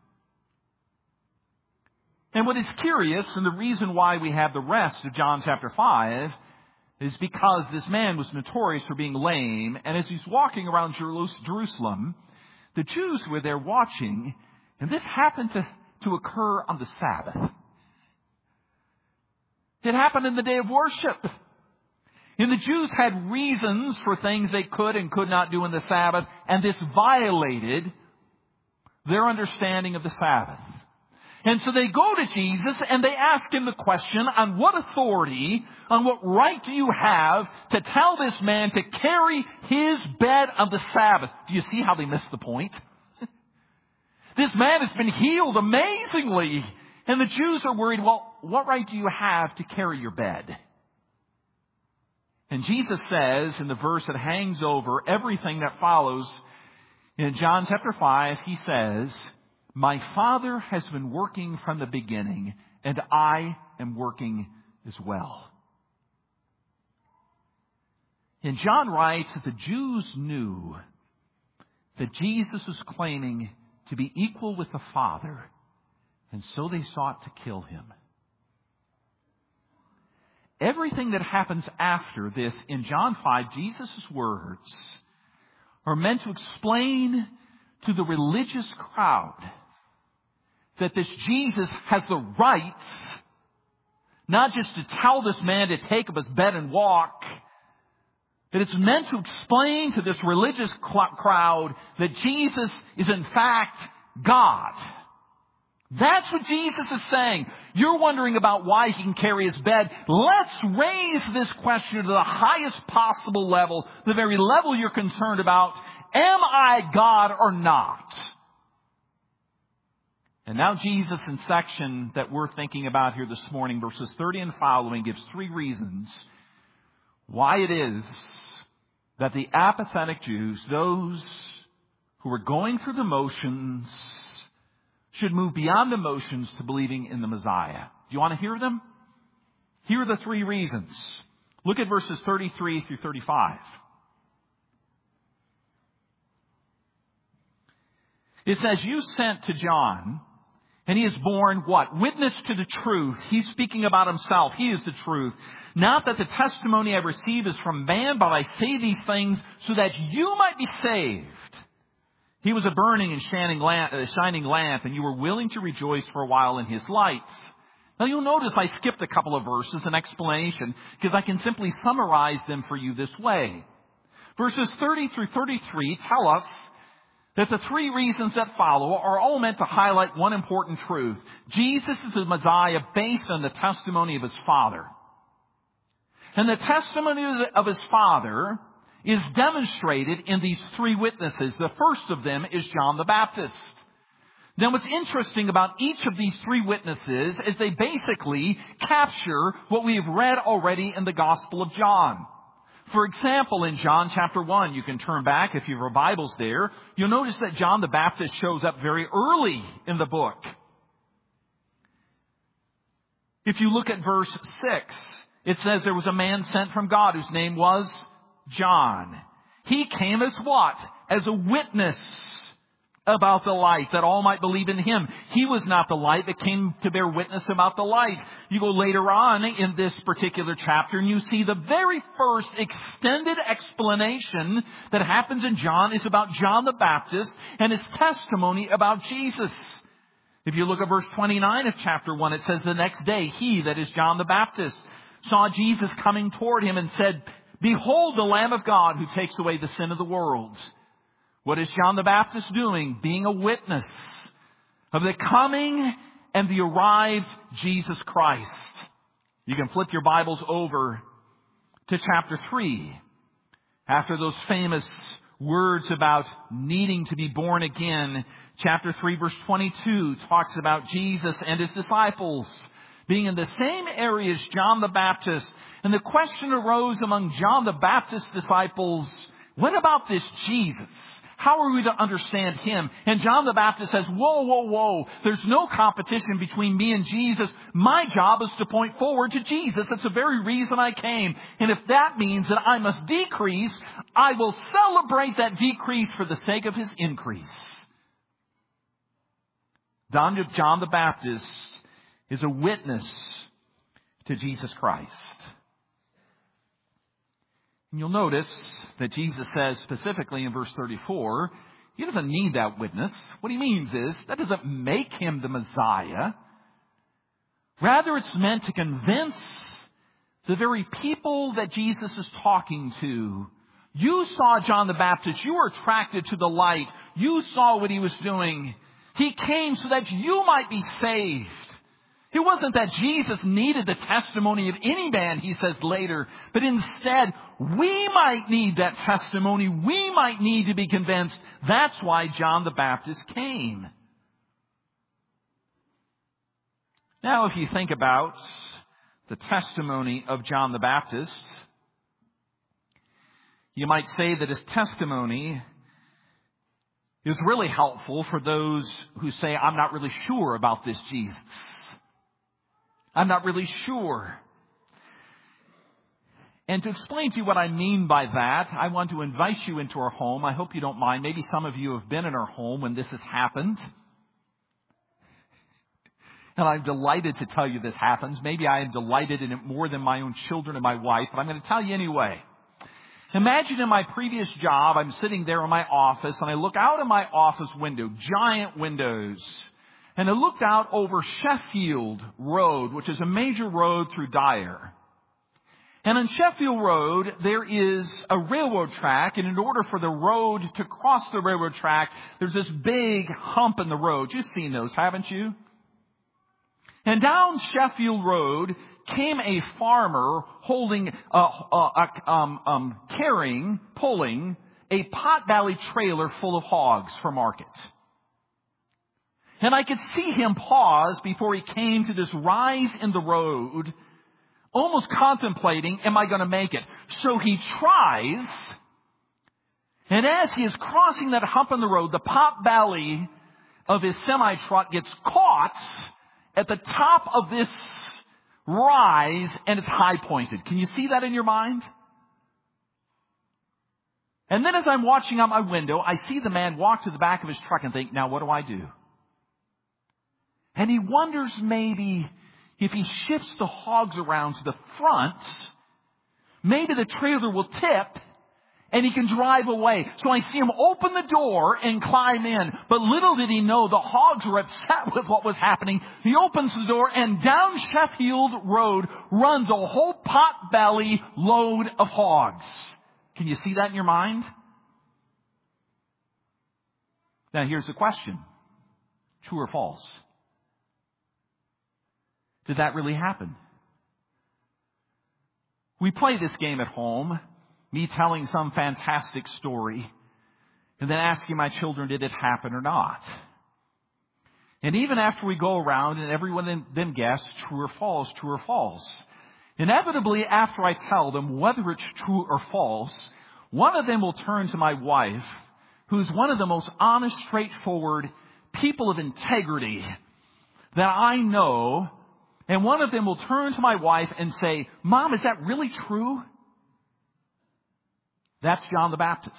C: And what is curious, and the reason why we have the rest of John chapter five, is because this man was notorious for being lame. And as he's walking around Jerusalem, the Jews were there watching. And this happened to, to occur on the Sabbath. It happened in the day of worship. And the Jews had reasons for things they could and could not do in the Sabbath. And this violated their understanding of the Sabbath. And so they go to Jesus and they ask him the question, on what authority, on what right do you have to tell this man to carry his bed on the Sabbath? Do you see how they missed the point? This man has been healed amazingly. And the Jews are worried, well, what right do you have to carry your bed? And Jesus says in the verse that hangs over everything that follows in John chapter five, he says, my Father has been working from the beginning, and I am working as well. And John writes that the Jews knew that Jesus was claiming to be equal with the Father, and so they sought to kill him. Everything that happens after this in John five, Jesus' words, are meant to explain to the religious crowd that this Jesus has the right not just to tell this man to take up his bed and walk, but it's meant to explain to this religious crowd that Jesus is in fact God. That's what Jesus is saying. You're wondering about why he can carry his bed. Let's raise this question to the highest possible level, the very level you're concerned about. Am I God or not? And now Jesus, in section that we're thinking about here this morning, verses thirty and following, gives three reasons why it is that the apathetic Jews, those who are going through the motions, should move beyond the motions to believing in the Messiah. Do you want to hear them? Here are the three reasons. Look at verses thirty-three through thirty-five. It says, you sent to John, and he is borne what? Witness to the truth. He's speaking about himself. He is the truth. Not that the testimony I receive is from man, but I say these things so that you might be saved. He was a burning and shining lamp, uh, shining lamp, and you were willing to rejoice for a while in his light. Now you'll notice I skipped a couple of verses in explanation because I can simply summarize them for you this way. Verses thirty through thirty-three tell us that the three reasons that follow are all meant to highlight one important truth. Jesus is the Messiah based on the testimony of his Father. And the testimony of his Father is demonstrated in these three witnesses. The first of them is John the Baptist. Now, what's interesting about each of these three witnesses is they basically capture what we have read already in the Gospel of John. For example, in John chapter one, you can turn back if you have your Bibles there. You'll notice that John the Baptist shows up very early in the book. If you look at verse six, it says there was a man sent from God whose name was John. He came as what? As a witness about the light, that all might believe in him. He was not the light, but came to bear witness about the light. You go later on in this particular chapter and you see the very first extended explanation that happens in John is about John the Baptist and his testimony about Jesus. If you look at verse twenty-nine of chapter one, it says, the next day, he, that is John the Baptist, saw Jesus coming toward him and said, behold the Lamb of God who takes away the sin of the world. What is John the Baptist doing? Being a witness of the coming and the arrived Jesus Christ. You can flip your Bibles over to chapter three. After those famous words about needing to be born again, chapter three verse twenty-two talks about Jesus and his disciples being in the same area as John the Baptist. And the question arose among John the Baptist's disciples, what about this Jesus? How are we to understand him? And John the Baptist says, whoa, whoa, whoa. There's no competition between me and Jesus. My job is to point forward to Jesus. That's the very reason I came. And if that means that I must decrease, I will celebrate that decrease for the sake of his increase. John the Baptist is a witness to Jesus Christ. And you'll notice that Jesus says specifically in verse thirty-four, he doesn't need that witness. What he means is that doesn't make him the Messiah. Rather, it's meant to convince the very people that Jesus is talking to. You saw John the Baptist. You were attracted to the light. You saw what he was doing. He came so that you might be saved. It wasn't that Jesus needed the testimony of any man, he says later, but instead, we might need that testimony. We might need to be convinced. That's why John the Baptist came. Now, if you think about the testimony of John the Baptist, you might say that his testimony is really helpful for those who say, I'm not really sure about this Jesus. I'm not really sure. And to explain to you what I mean by that, I want to invite you into our home. I hope you don't mind. Maybe some of you have been in our home when this has happened. And I'm delighted to tell you this happens. Maybe I am delighted in it more than my own children and my wife, but I'm going to tell you anyway. Imagine in my previous job, I'm sitting there in my office and I look out of my office window, giant windows. And I looked out over Sheffield Road, which is a major road through Dyer. And on Sheffield Road, there is a railroad track. And in order for the road to cross the railroad track, there's this big hump in the road. You've seen those, haven't you? And down Sheffield Road came a farmer holding, uh, uh, um, um, carrying, pulling a Potbelly trailer full of hogs for market. And I could see him pause before he came to this rise in the road, almost contemplating, am I going to make it? So he tries, and as he is crossing that hump in the road, the Potbelly of his semi-truck gets caught at the top of this rise, and it's high-pointed. Can you see that in your mind? And then as I'm watching out my window, I see the man walk to the back of his truck and think, now what do I do? And he wonders maybe if he shifts the hogs around to the front, maybe the trailer will tip and he can drive away. So I see him open the door and climb in. But little did he know the hogs were upset with what was happening. He opens the door and down Sheffield Road runs a whole Potbelly load of hogs. Can you see that in your mind? Now here's the question. True or false? Did that really happen? We play this game at home, me telling some fantastic story, and then asking my children, did it happen or not? And even after we go around and everyone then, then guess true or false, true or false, inevitably after I tell them whether it's true or false, one of them will turn to my wife, who's one of the most honest, straightforward people of integrity that I know, and one of them will turn to my wife and say, Mom, is that really true? That's John the Baptist.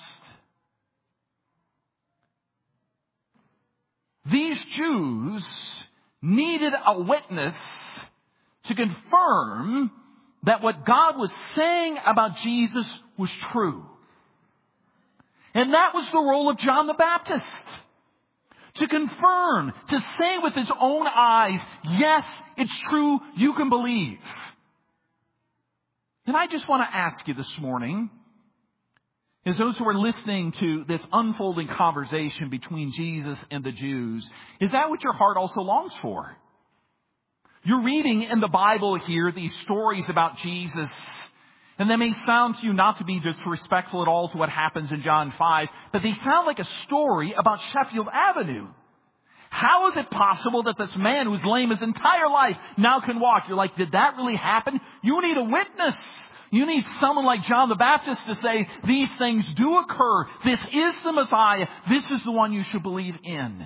C: These Jews needed a witness to confirm that what God was saying about Jesus was true. And that was the role of John the Baptist. To confirm, to say with his own eyes, yes, it's true, you can believe. And I just want to ask you this morning, as those who are listening to this unfolding conversation between Jesus and the Jews, is that what your heart also longs for? You're reading in the Bible here these stories about Jesus, and they may sound to you not to be disrespectful at all to what happens in John five, but they sound like a story about Sheffield Avenue. How is it possible that this man who's lame his entire life now can walk? You're like, did that really happen? You need a witness. You need someone like John the Baptist to say, these things do occur. This is the Messiah. This is the one you should believe in.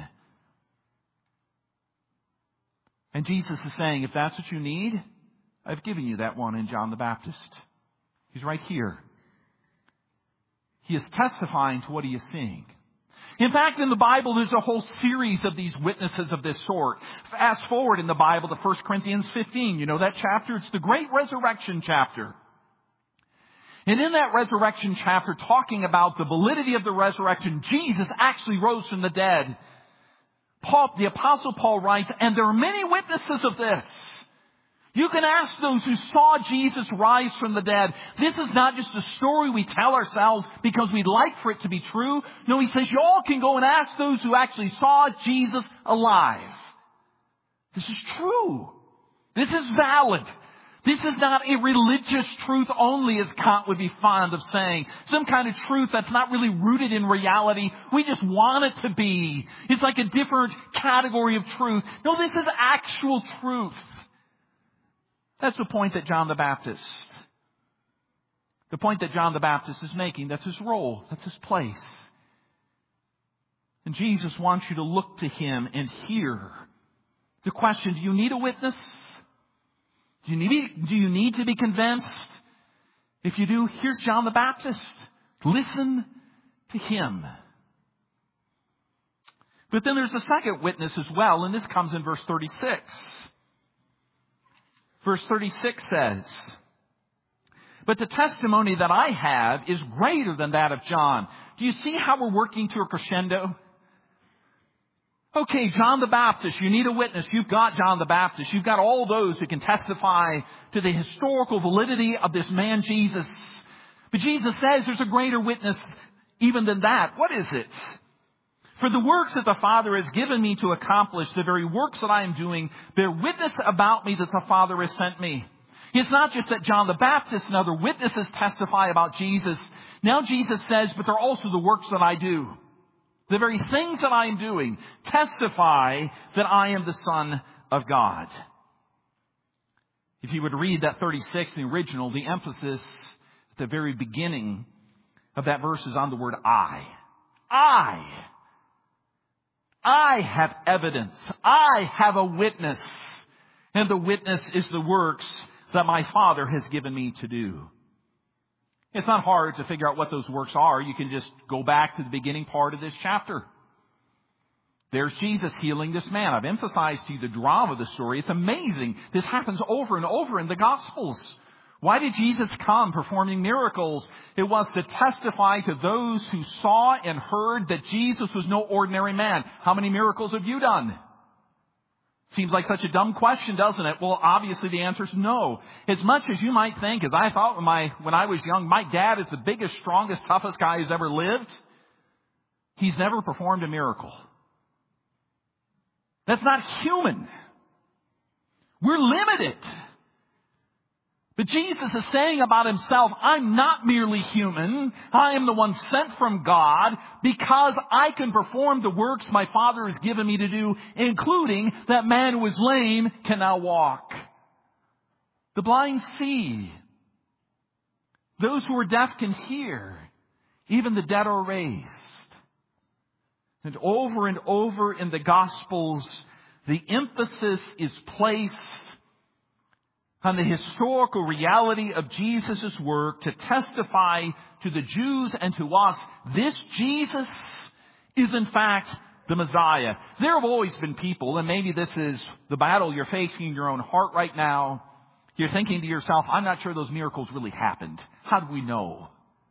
C: And Jesus is saying, if that's what you need, I've given you that one in John the Baptist. He's right here. He is testifying to what he is seeing. In fact, in the Bible, there's a whole series of these witnesses of this sort. Fast forward in the Bible to First Corinthians fifteen. You know that chapter? It's the great resurrection chapter. And in that resurrection chapter, talking about the validity of the resurrection, Jesus actually rose from the dead. Paul, the Apostle Paul writes, and there are many witnesses of this. You can ask those who saw Jesus rise from the dead. This is not just a story we tell ourselves because we'd like for it to be true. No, he says you all can go and ask those who actually saw Jesus alive. This is true. This is valid. This is not a religious truth only, as Kant would be fond of saying. Some kind of truth that's not really rooted in reality. We just want it to be. It's like a different category of truth. No, this is actual truth. That's the point that John the Baptist, the point that John the Baptist is making. That's his role. That's his place. And Jesus wants you to look to him and hear the question, do you need a witness? Do you need, do you need to be convinced? If you do, here's John the Baptist. Listen to him. But then there's a second witness as well, and this comes in verse thirty-six. Verse thirty-six says, but the testimony that I have is greater than that of John. Do you see how we're working to a crescendo? Okay, John the Baptist, you need a witness. You've got John the Baptist. You've got all those who can testify to the historical validity of this man Jesus. But Jesus says there's a greater witness even than that. What is it? For the works that the Father has given me to accomplish, the very works that I am doing, bear witness about me that the Father has sent me. It's not just that John the Baptist and other witnesses testify about Jesus. Now Jesus says, but they're also the works that I do. The very things that I am doing testify that I am the Son of God. If you would read that thirty-six in the original, the emphasis at the very beginning of that verse is on the word I. I. I have evidence. I have a witness. And the witness is the works that my Father has given me to do. It's not hard to figure out what those works are. You can just go back to the beginning part of this chapter. There's Jesus healing this man. I've emphasized to you the drama of the story. It's amazing. This happens over and over in the Gospels. Why did Jesus come performing miracles? It was to testify to those who saw and heard that Jesus was no ordinary man. How many miracles have you done? Seems like such a dumb question, doesn't it? Well, obviously the answer is no. As much as you might think, as I thought when, my, when I was young, my dad is the biggest, strongest, toughest guy who's ever lived. He's never performed a miracle. That's not human. We're limited. But But Jesus is saying about himself, I'm not merely human. I am the one sent from God because I can perform the works my Father has given me to do, including that man who is lame can now walk. The blind see. Those who are deaf can hear. Even the dead are raised. And over and over in the Gospels, the emphasis is placed on the historical reality of Jesus' work to testify to the Jews and to us, this Jesus is in fact the Messiah. There have always been people, and maybe this is the battle you're facing in your own heart right now. You're thinking to yourself, I'm not sure those miracles really happened. How do we know?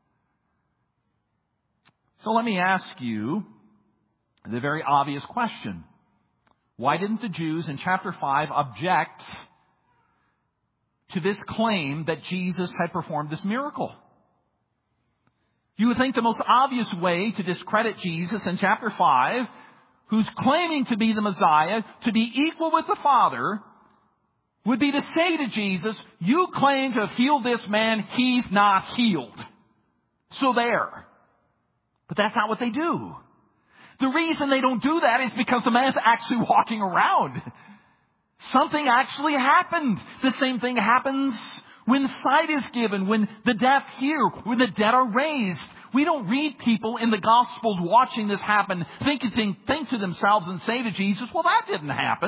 C: So let me ask you the very obvious question. Why didn't the Jews in chapter five object to this claim that Jesus had performed this miracle? You would think the most obvious way to discredit Jesus in chapter five, who's claiming to be the Messiah, to be equal with the Father, would be to say to Jesus, you claim to have healed this man, he's not healed. So there. But that's not what they do. The reason they don't do that is because the man's actually walking around. Something actually happened. The same thing happens when sight is given, when the deaf hear, when the dead are raised. We don't read people in the Gospels watching this happen, think, think, think to themselves and say to Jesus, well, that didn't happen.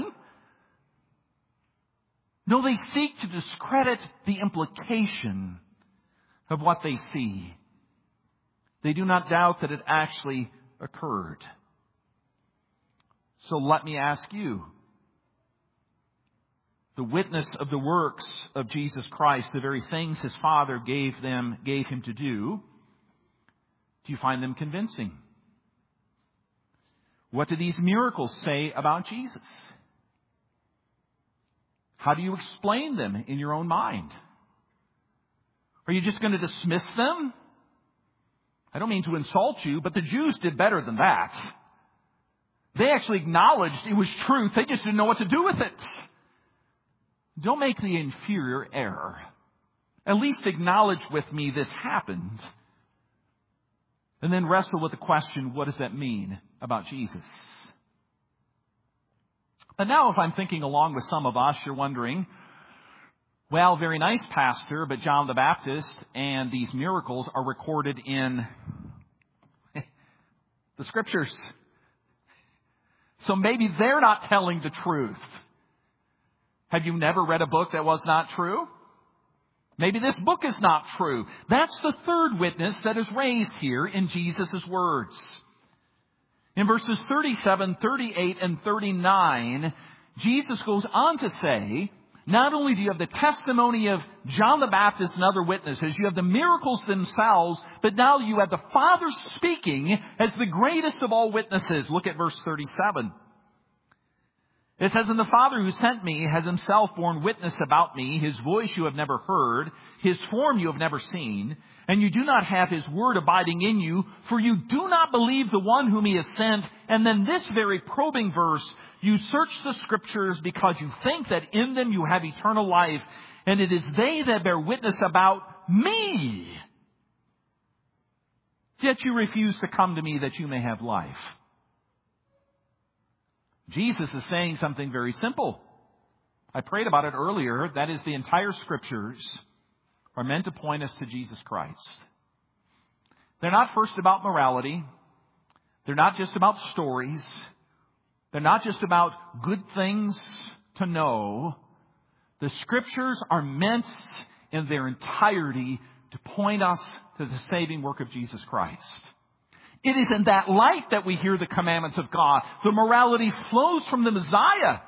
C: No, they seek to discredit the implication of what they see. They do not doubt that it actually occurred. So let me ask you, the witness of the works of Jesus Christ, the very things his Father gave them, gave him to do, do you find them convincing? What do these miracles say about Jesus? How do you explain them in your own mind? Are you just going to dismiss them? I don't mean to insult you, but the Jews did better than that. They actually acknowledged it was truth. They just didn't know what to do with it. Don't make the inferior error. At least acknowledge with me this happened. And then wrestle with the question, what does that mean about Jesus? And now if I'm thinking along with some of us, you're wondering, well, very nice, Pastor, but John the Baptist and these miracles are recorded in the Scriptures. So maybe they're not telling the truth. Have you never read a book that was not true? Maybe this book is not true. That's the third witness that is raised here in Jesus' words. In verses thirty-seven, thirty-eight, and thirty-nine, Jesus goes on to say, not only do you have the testimony of John the Baptist and other witnesses, you have the miracles themselves, but now you have the Father speaking as the greatest of all witnesses. Look at verse thirty-seven. It says, and the Father who sent me has himself borne witness about me. His voice you have never heard. His form you have never seen. And you do not have his word abiding in you, for you do not believe the one whom he has sent. And then this very probing verse, you search the Scriptures because you think that in them you have eternal life. And it is they that bear witness about me. Yet you refuse to come to me that you may have life. Jesus is saying something very simple. I prayed about it earlier. That is, the entire Scriptures are meant to point us to Jesus Christ. They're not first about morality. They're not just about stories. They're not just about good things to know. The Scriptures are meant in their entirety to point us to the saving work of Jesus Christ. It is in that light that we hear the commandments of God. The morality flows from the Messiah.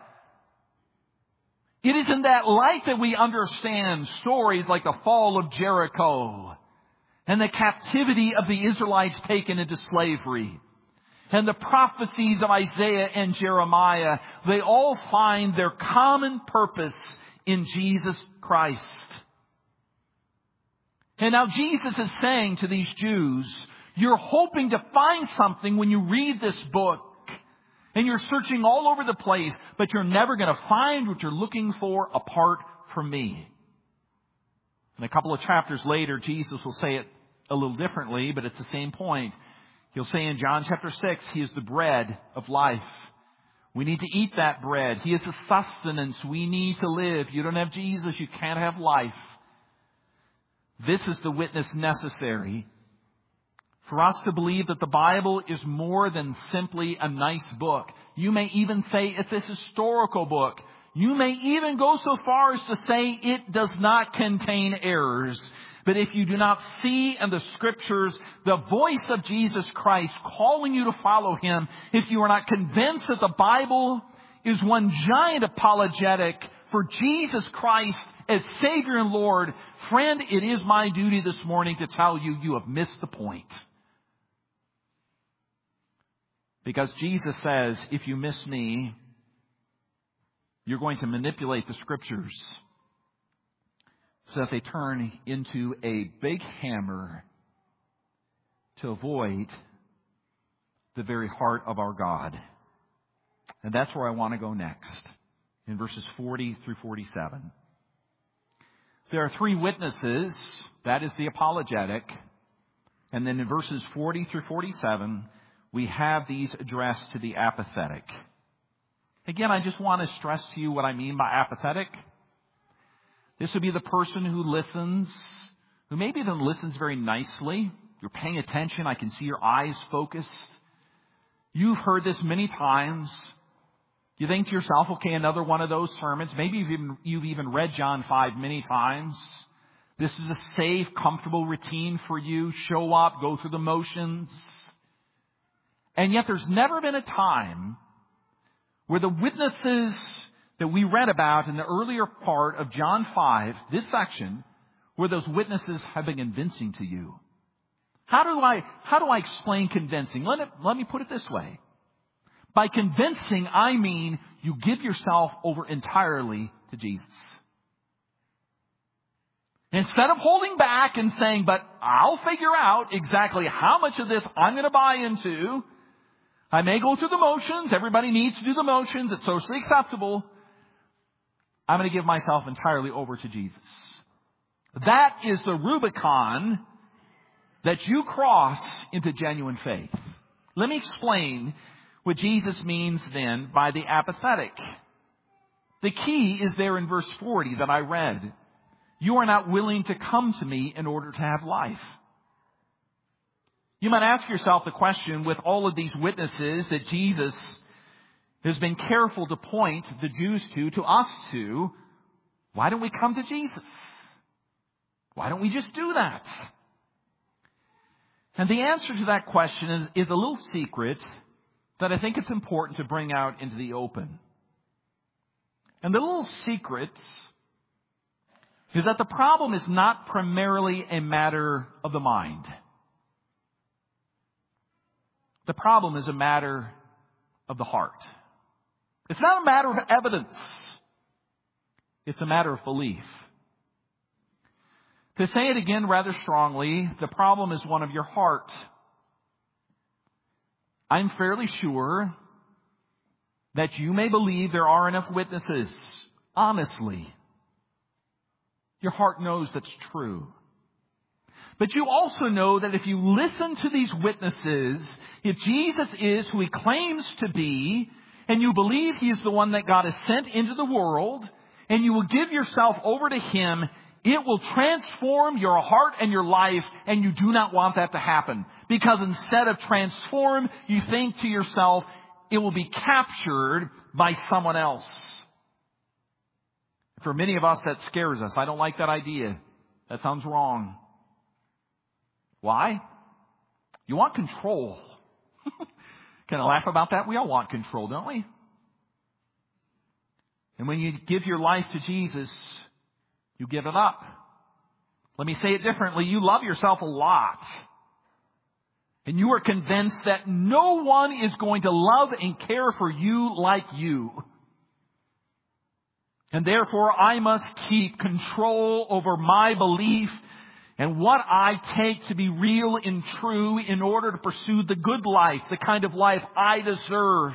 C: It is in that light that we understand stories like the fall of Jericho and the captivity of the Israelites taken into slavery and the prophecies of Isaiah and Jeremiah. They all find their common purpose in Jesus Christ. And now Jesus is saying to these Jews, you're hoping to find something when you read this book. And you're searching all over the place, but you're never going to find what you're looking for apart from me. And a couple of chapters later, Jesus will say it a little differently, but it's the same point. He'll say in John chapter six, He is the bread of life. We need to eat that bread. He is the sustenance we need to live. You don't have Jesus, you can't have life. This is the witness necessary for us to believe that the Bible is more than simply a nice book. You may even say it's a historical book. You may even go so far as to say it does not contain errors. But if you do not see in the Scriptures the voice of Jesus Christ calling you to follow Him, if you are not convinced that the Bible is one giant apologetic for Jesus Christ as Savior and Lord, friend, it is my duty this morning to tell you, you have missed the point. Because Jesus says, if you miss me, you're going to manipulate the Scriptures so that they turn into a big hammer to avoid the very heart of our God. And that's where I want to go next, in verses forty through forty-seven. There are three witnesses. That is the apologetic. And then in verses forty through forty-seven, we have these addressed to the apathetic. Again, I just want to stress to you what I mean by apathetic. This would be the person who listens, who maybe even listens very nicely. You're paying attention. I can see your eyes focused. You've heard this many times. You think to yourself, okay, another one of those sermons. Maybe you've even, you've even read John five many times. This is a safe, comfortable routine for you. Show up, go through the motions. And yet there's never been a time where the witnesses that we read about in the earlier part of John five, this section, where those witnesses have been convincing to you. How do I, how do I explain convincing? Let it, let me put it this way. By convincing, I mean you give yourself over entirely to Jesus. Instead of holding back and saying, but I'll figure out exactly how much of this I'm going to buy into. I may go through the motions. Everybody needs to do the motions. It's socially acceptable. I'm going to give myself entirely over to Jesus. That is the Rubicon that you cross into genuine faith. Let me explain what Jesus means then by the apathetic. The key is there in verse forty that I read. You are not willing to come to me in order to have life. You might ask yourself the question, with all of these witnesses that Jesus has been careful to point the Jews to, to us to, why don't we come to Jesus? Why don't we just do that? And the answer to that question is, is a little secret that I think it's important to bring out into the open. And the little secret is that the problem is not primarily a matter of the mind. The problem is a matter of the heart. It's not a matter of evidence. It's a matter of belief. To say it again rather strongly, the problem is one of your heart. I'm fairly sure that you may believe there are enough witnesses. Honestly, your heart knows that's true. But you also know that if you listen to these witnesses, if Jesus is who He claims to be, and you believe He is the one that God has sent into the world, and you will give yourself over to Him, it will transform your heart and your life, and you do not want that to happen. Because instead of transform, you think to yourself, it will be captured by someone else. For many of us, that scares us. I don't like that idea. That sounds wrong. Why? You want control. Can I laugh about that? We all want control, don't we? And when you give your life to Jesus, you give it up. Let me say it differently. You love yourself a lot. And you are convinced that no one is going to love and care for you like you. And therefore, I must keep control over my belief and what I take to be real and true in order to pursue the good life, the kind of life I deserve.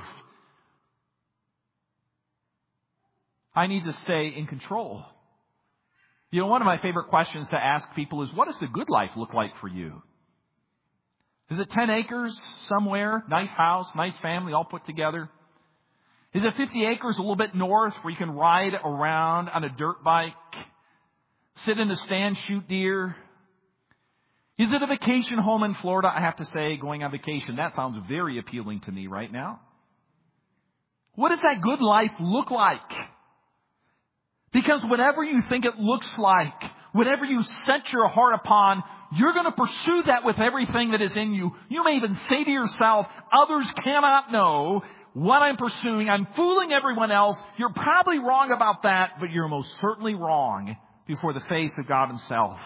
C: I need to stay in control. You know, one of my favorite questions to ask people is, what does the good life look like for you? Is it ten acres somewhere, nice house, nice family, all put together? Is it fifty acres a little bit north where you can ride around on a dirt bike, sit in the stand, shoot deer? Is it a vacation home in Florida? I have to say, going on vacation, that sounds very appealing to me right now. What does that good life look like? Because whatever you think it looks like, whatever you set your heart upon, you're going to pursue that with everything that is in you. You may even say to yourself, others cannot know what I'm pursuing. I'm fooling everyone else. You're probably wrong about that, but you're most certainly wrong before the face of God Himself.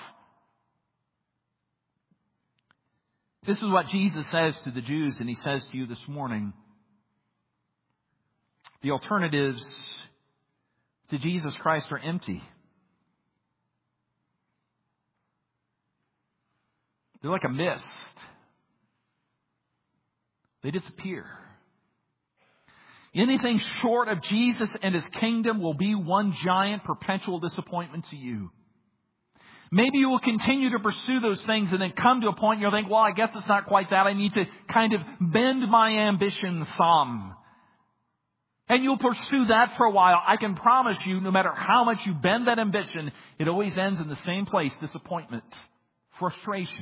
C: This is what Jesus says to the Jews, and He says to you this morning. The alternatives to Jesus Christ are empty. They're like a mist. They disappear. Anything short of Jesus and His kingdom will be one giant perpetual disappointment to you. Maybe you will continue to pursue those things and then come to a point you'll think, well, I guess it's not quite that. I need to kind of bend my ambition some. And you'll pursue that for a while. I can promise you, no matter how much you bend that ambition, it always ends in the same place: disappointment, frustration.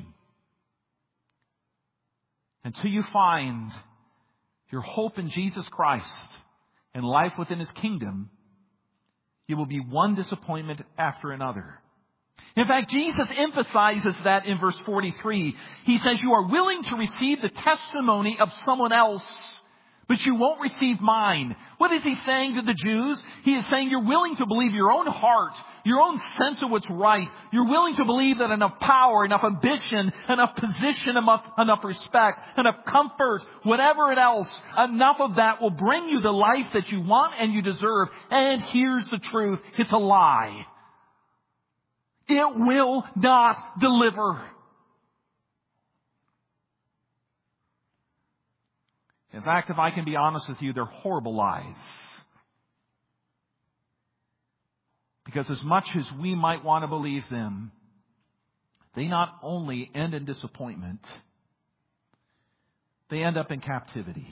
C: Until you find your hope in Jesus Christ and life within His kingdom, you will be one disappointment after another. In fact, Jesus emphasizes that in verse forty-three. He says, you are willing to receive the testimony of someone else, but you won't receive mine. What is He saying to the Jews? He is saying you're willing to believe your own heart, your own sense of what's right. You're willing to believe that enough power, enough ambition, enough position, enough, enough respect, enough comfort, whatever it else, enough of that will bring you the life that you want and you deserve. And here's the truth. It's a lie. It will not deliver. In fact, if I can be honest with you, they're horrible lies. Because as much as we might want to believe them, they not only end in disappointment, they end up in captivity.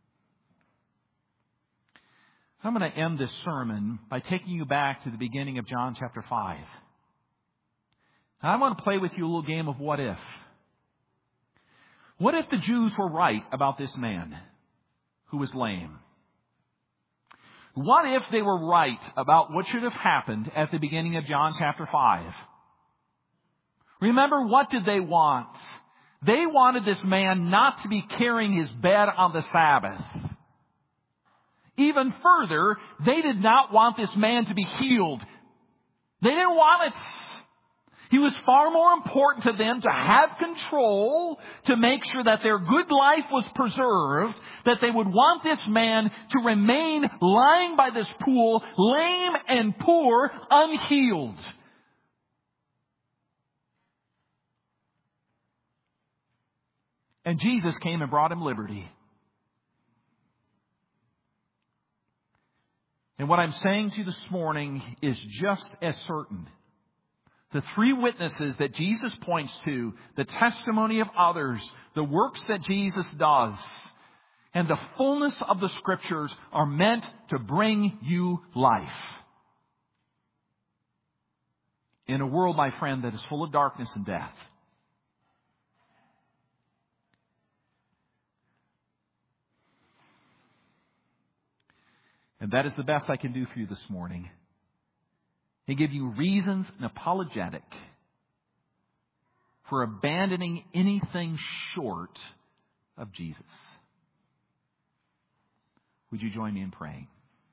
C: I'm going to end this sermon by taking you back to the beginning of John chapter five. And I want to play with you a little game of what if. What if the Jews were right about this man who was lame? What if they were right about what should have happened at the beginning of John chapter five? Remember, what did they want? They wanted this man not to be carrying his bed on the Sabbath. Even further, they did not want this man to be healed. They didn't want it. He was far more important to them to have control, to make sure that their good life was preserved, that they would want this man to remain lying by this pool, lame and poor, unhealed. And Jesus came and brought him liberty. And what I'm saying to you this morning is just as certain. The three witnesses that Jesus points to, the testimony of others, the works that Jesus does, and the fullness of the Scriptures are meant to bring you life. In a world, my friend, that is full of darkness and death. And that is the best I can do for you this morning. They give you reasons and apologetic for abandoning anything short of Jesus. Would you join me in praying?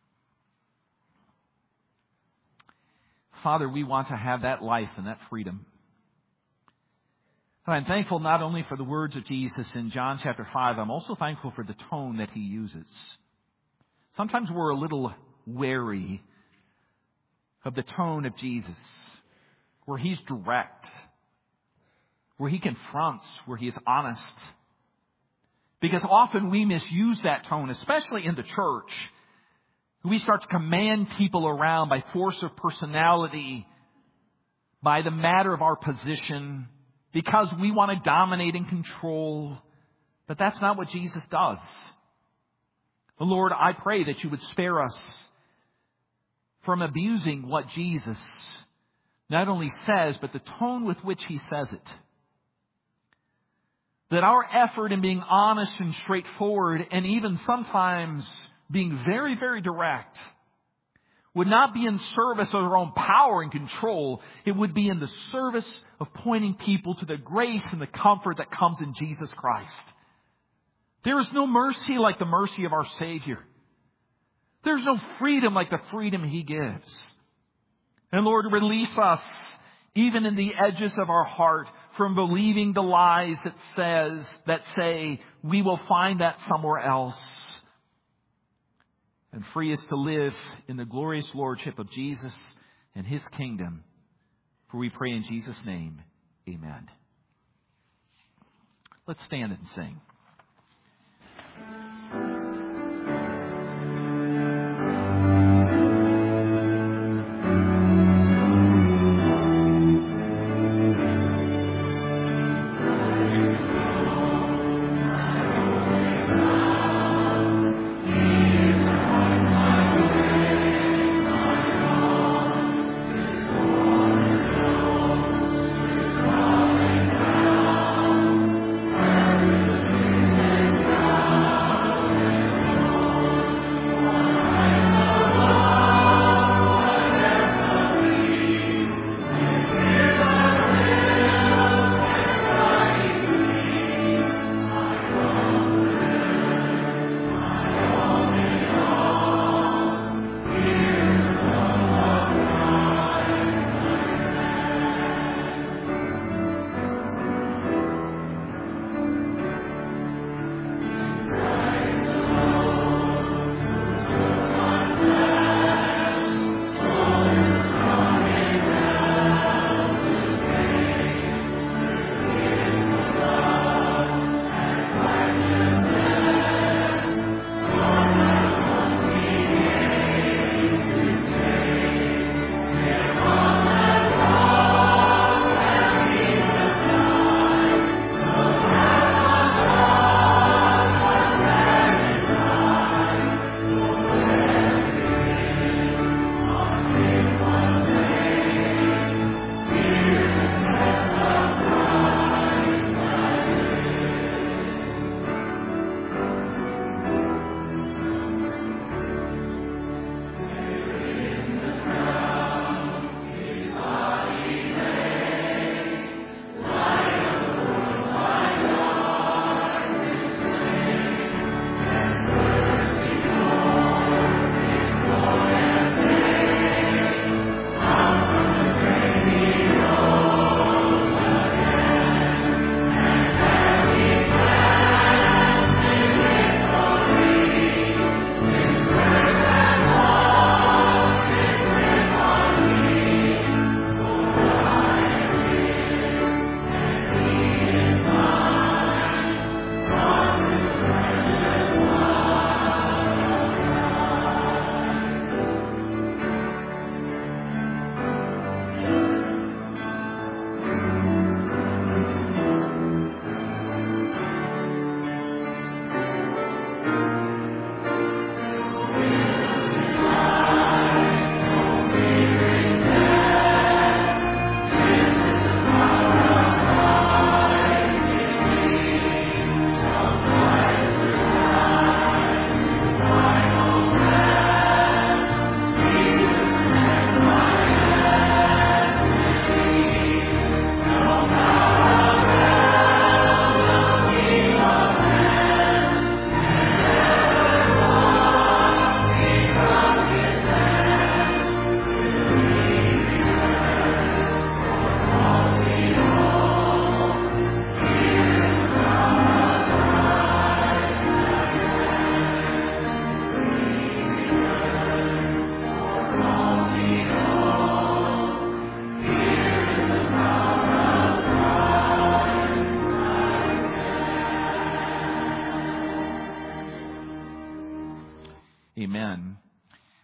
C: Father, we want to have that life and that freedom. And I'm thankful not only for the words of Jesus in John chapter five, I'm also thankful for the tone that He uses. Sometimes we're a little wary of the tone of Jesus, where He's direct, where He confronts, where He is honest. Because often we misuse that tone, especially in the church. We start to command people around by force of personality. by the matter of our position, because we want to dominate and control. But that's not what Jesus does. Lord, I pray that you would spare us from abusing what Jesus not only says, but the tone with which he says it. That our effort in being honest and straightforward, and even sometimes being very, very direct, would not be in service of our own power and control. It would be in the service of pointing people to the grace and the comfort that comes in Jesus Christ. There is no mercy like the mercy of our Savior. There's no freedom like the freedom he gives. And Lord, release us, even in the edges of our heart, from believing the lies that says, that say, we will find that somewhere else. And free us to live in the glorious lordship of Jesus and his kingdom. For we pray in Jesus' name, amen. Let's stand and sing.
D: Thank you.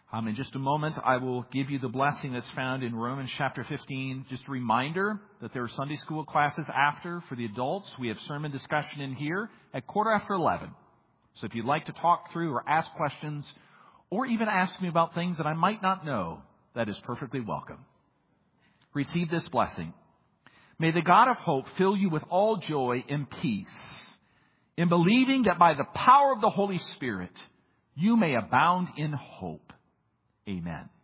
C: Um, in just a moment, I will give you the blessing that's found in Romans chapter fifteen. Just a reminder that there are Sunday school classes after for the adults. We have sermon discussion in here at quarter after eleven. So if you'd like to talk through or ask questions, or even ask me about things that I might not know, that is perfectly welcome. Receive this blessing. May the God of hope fill you with all joy and peace in believing that by the power of the Holy Spirit, you may abound in hope. Amen.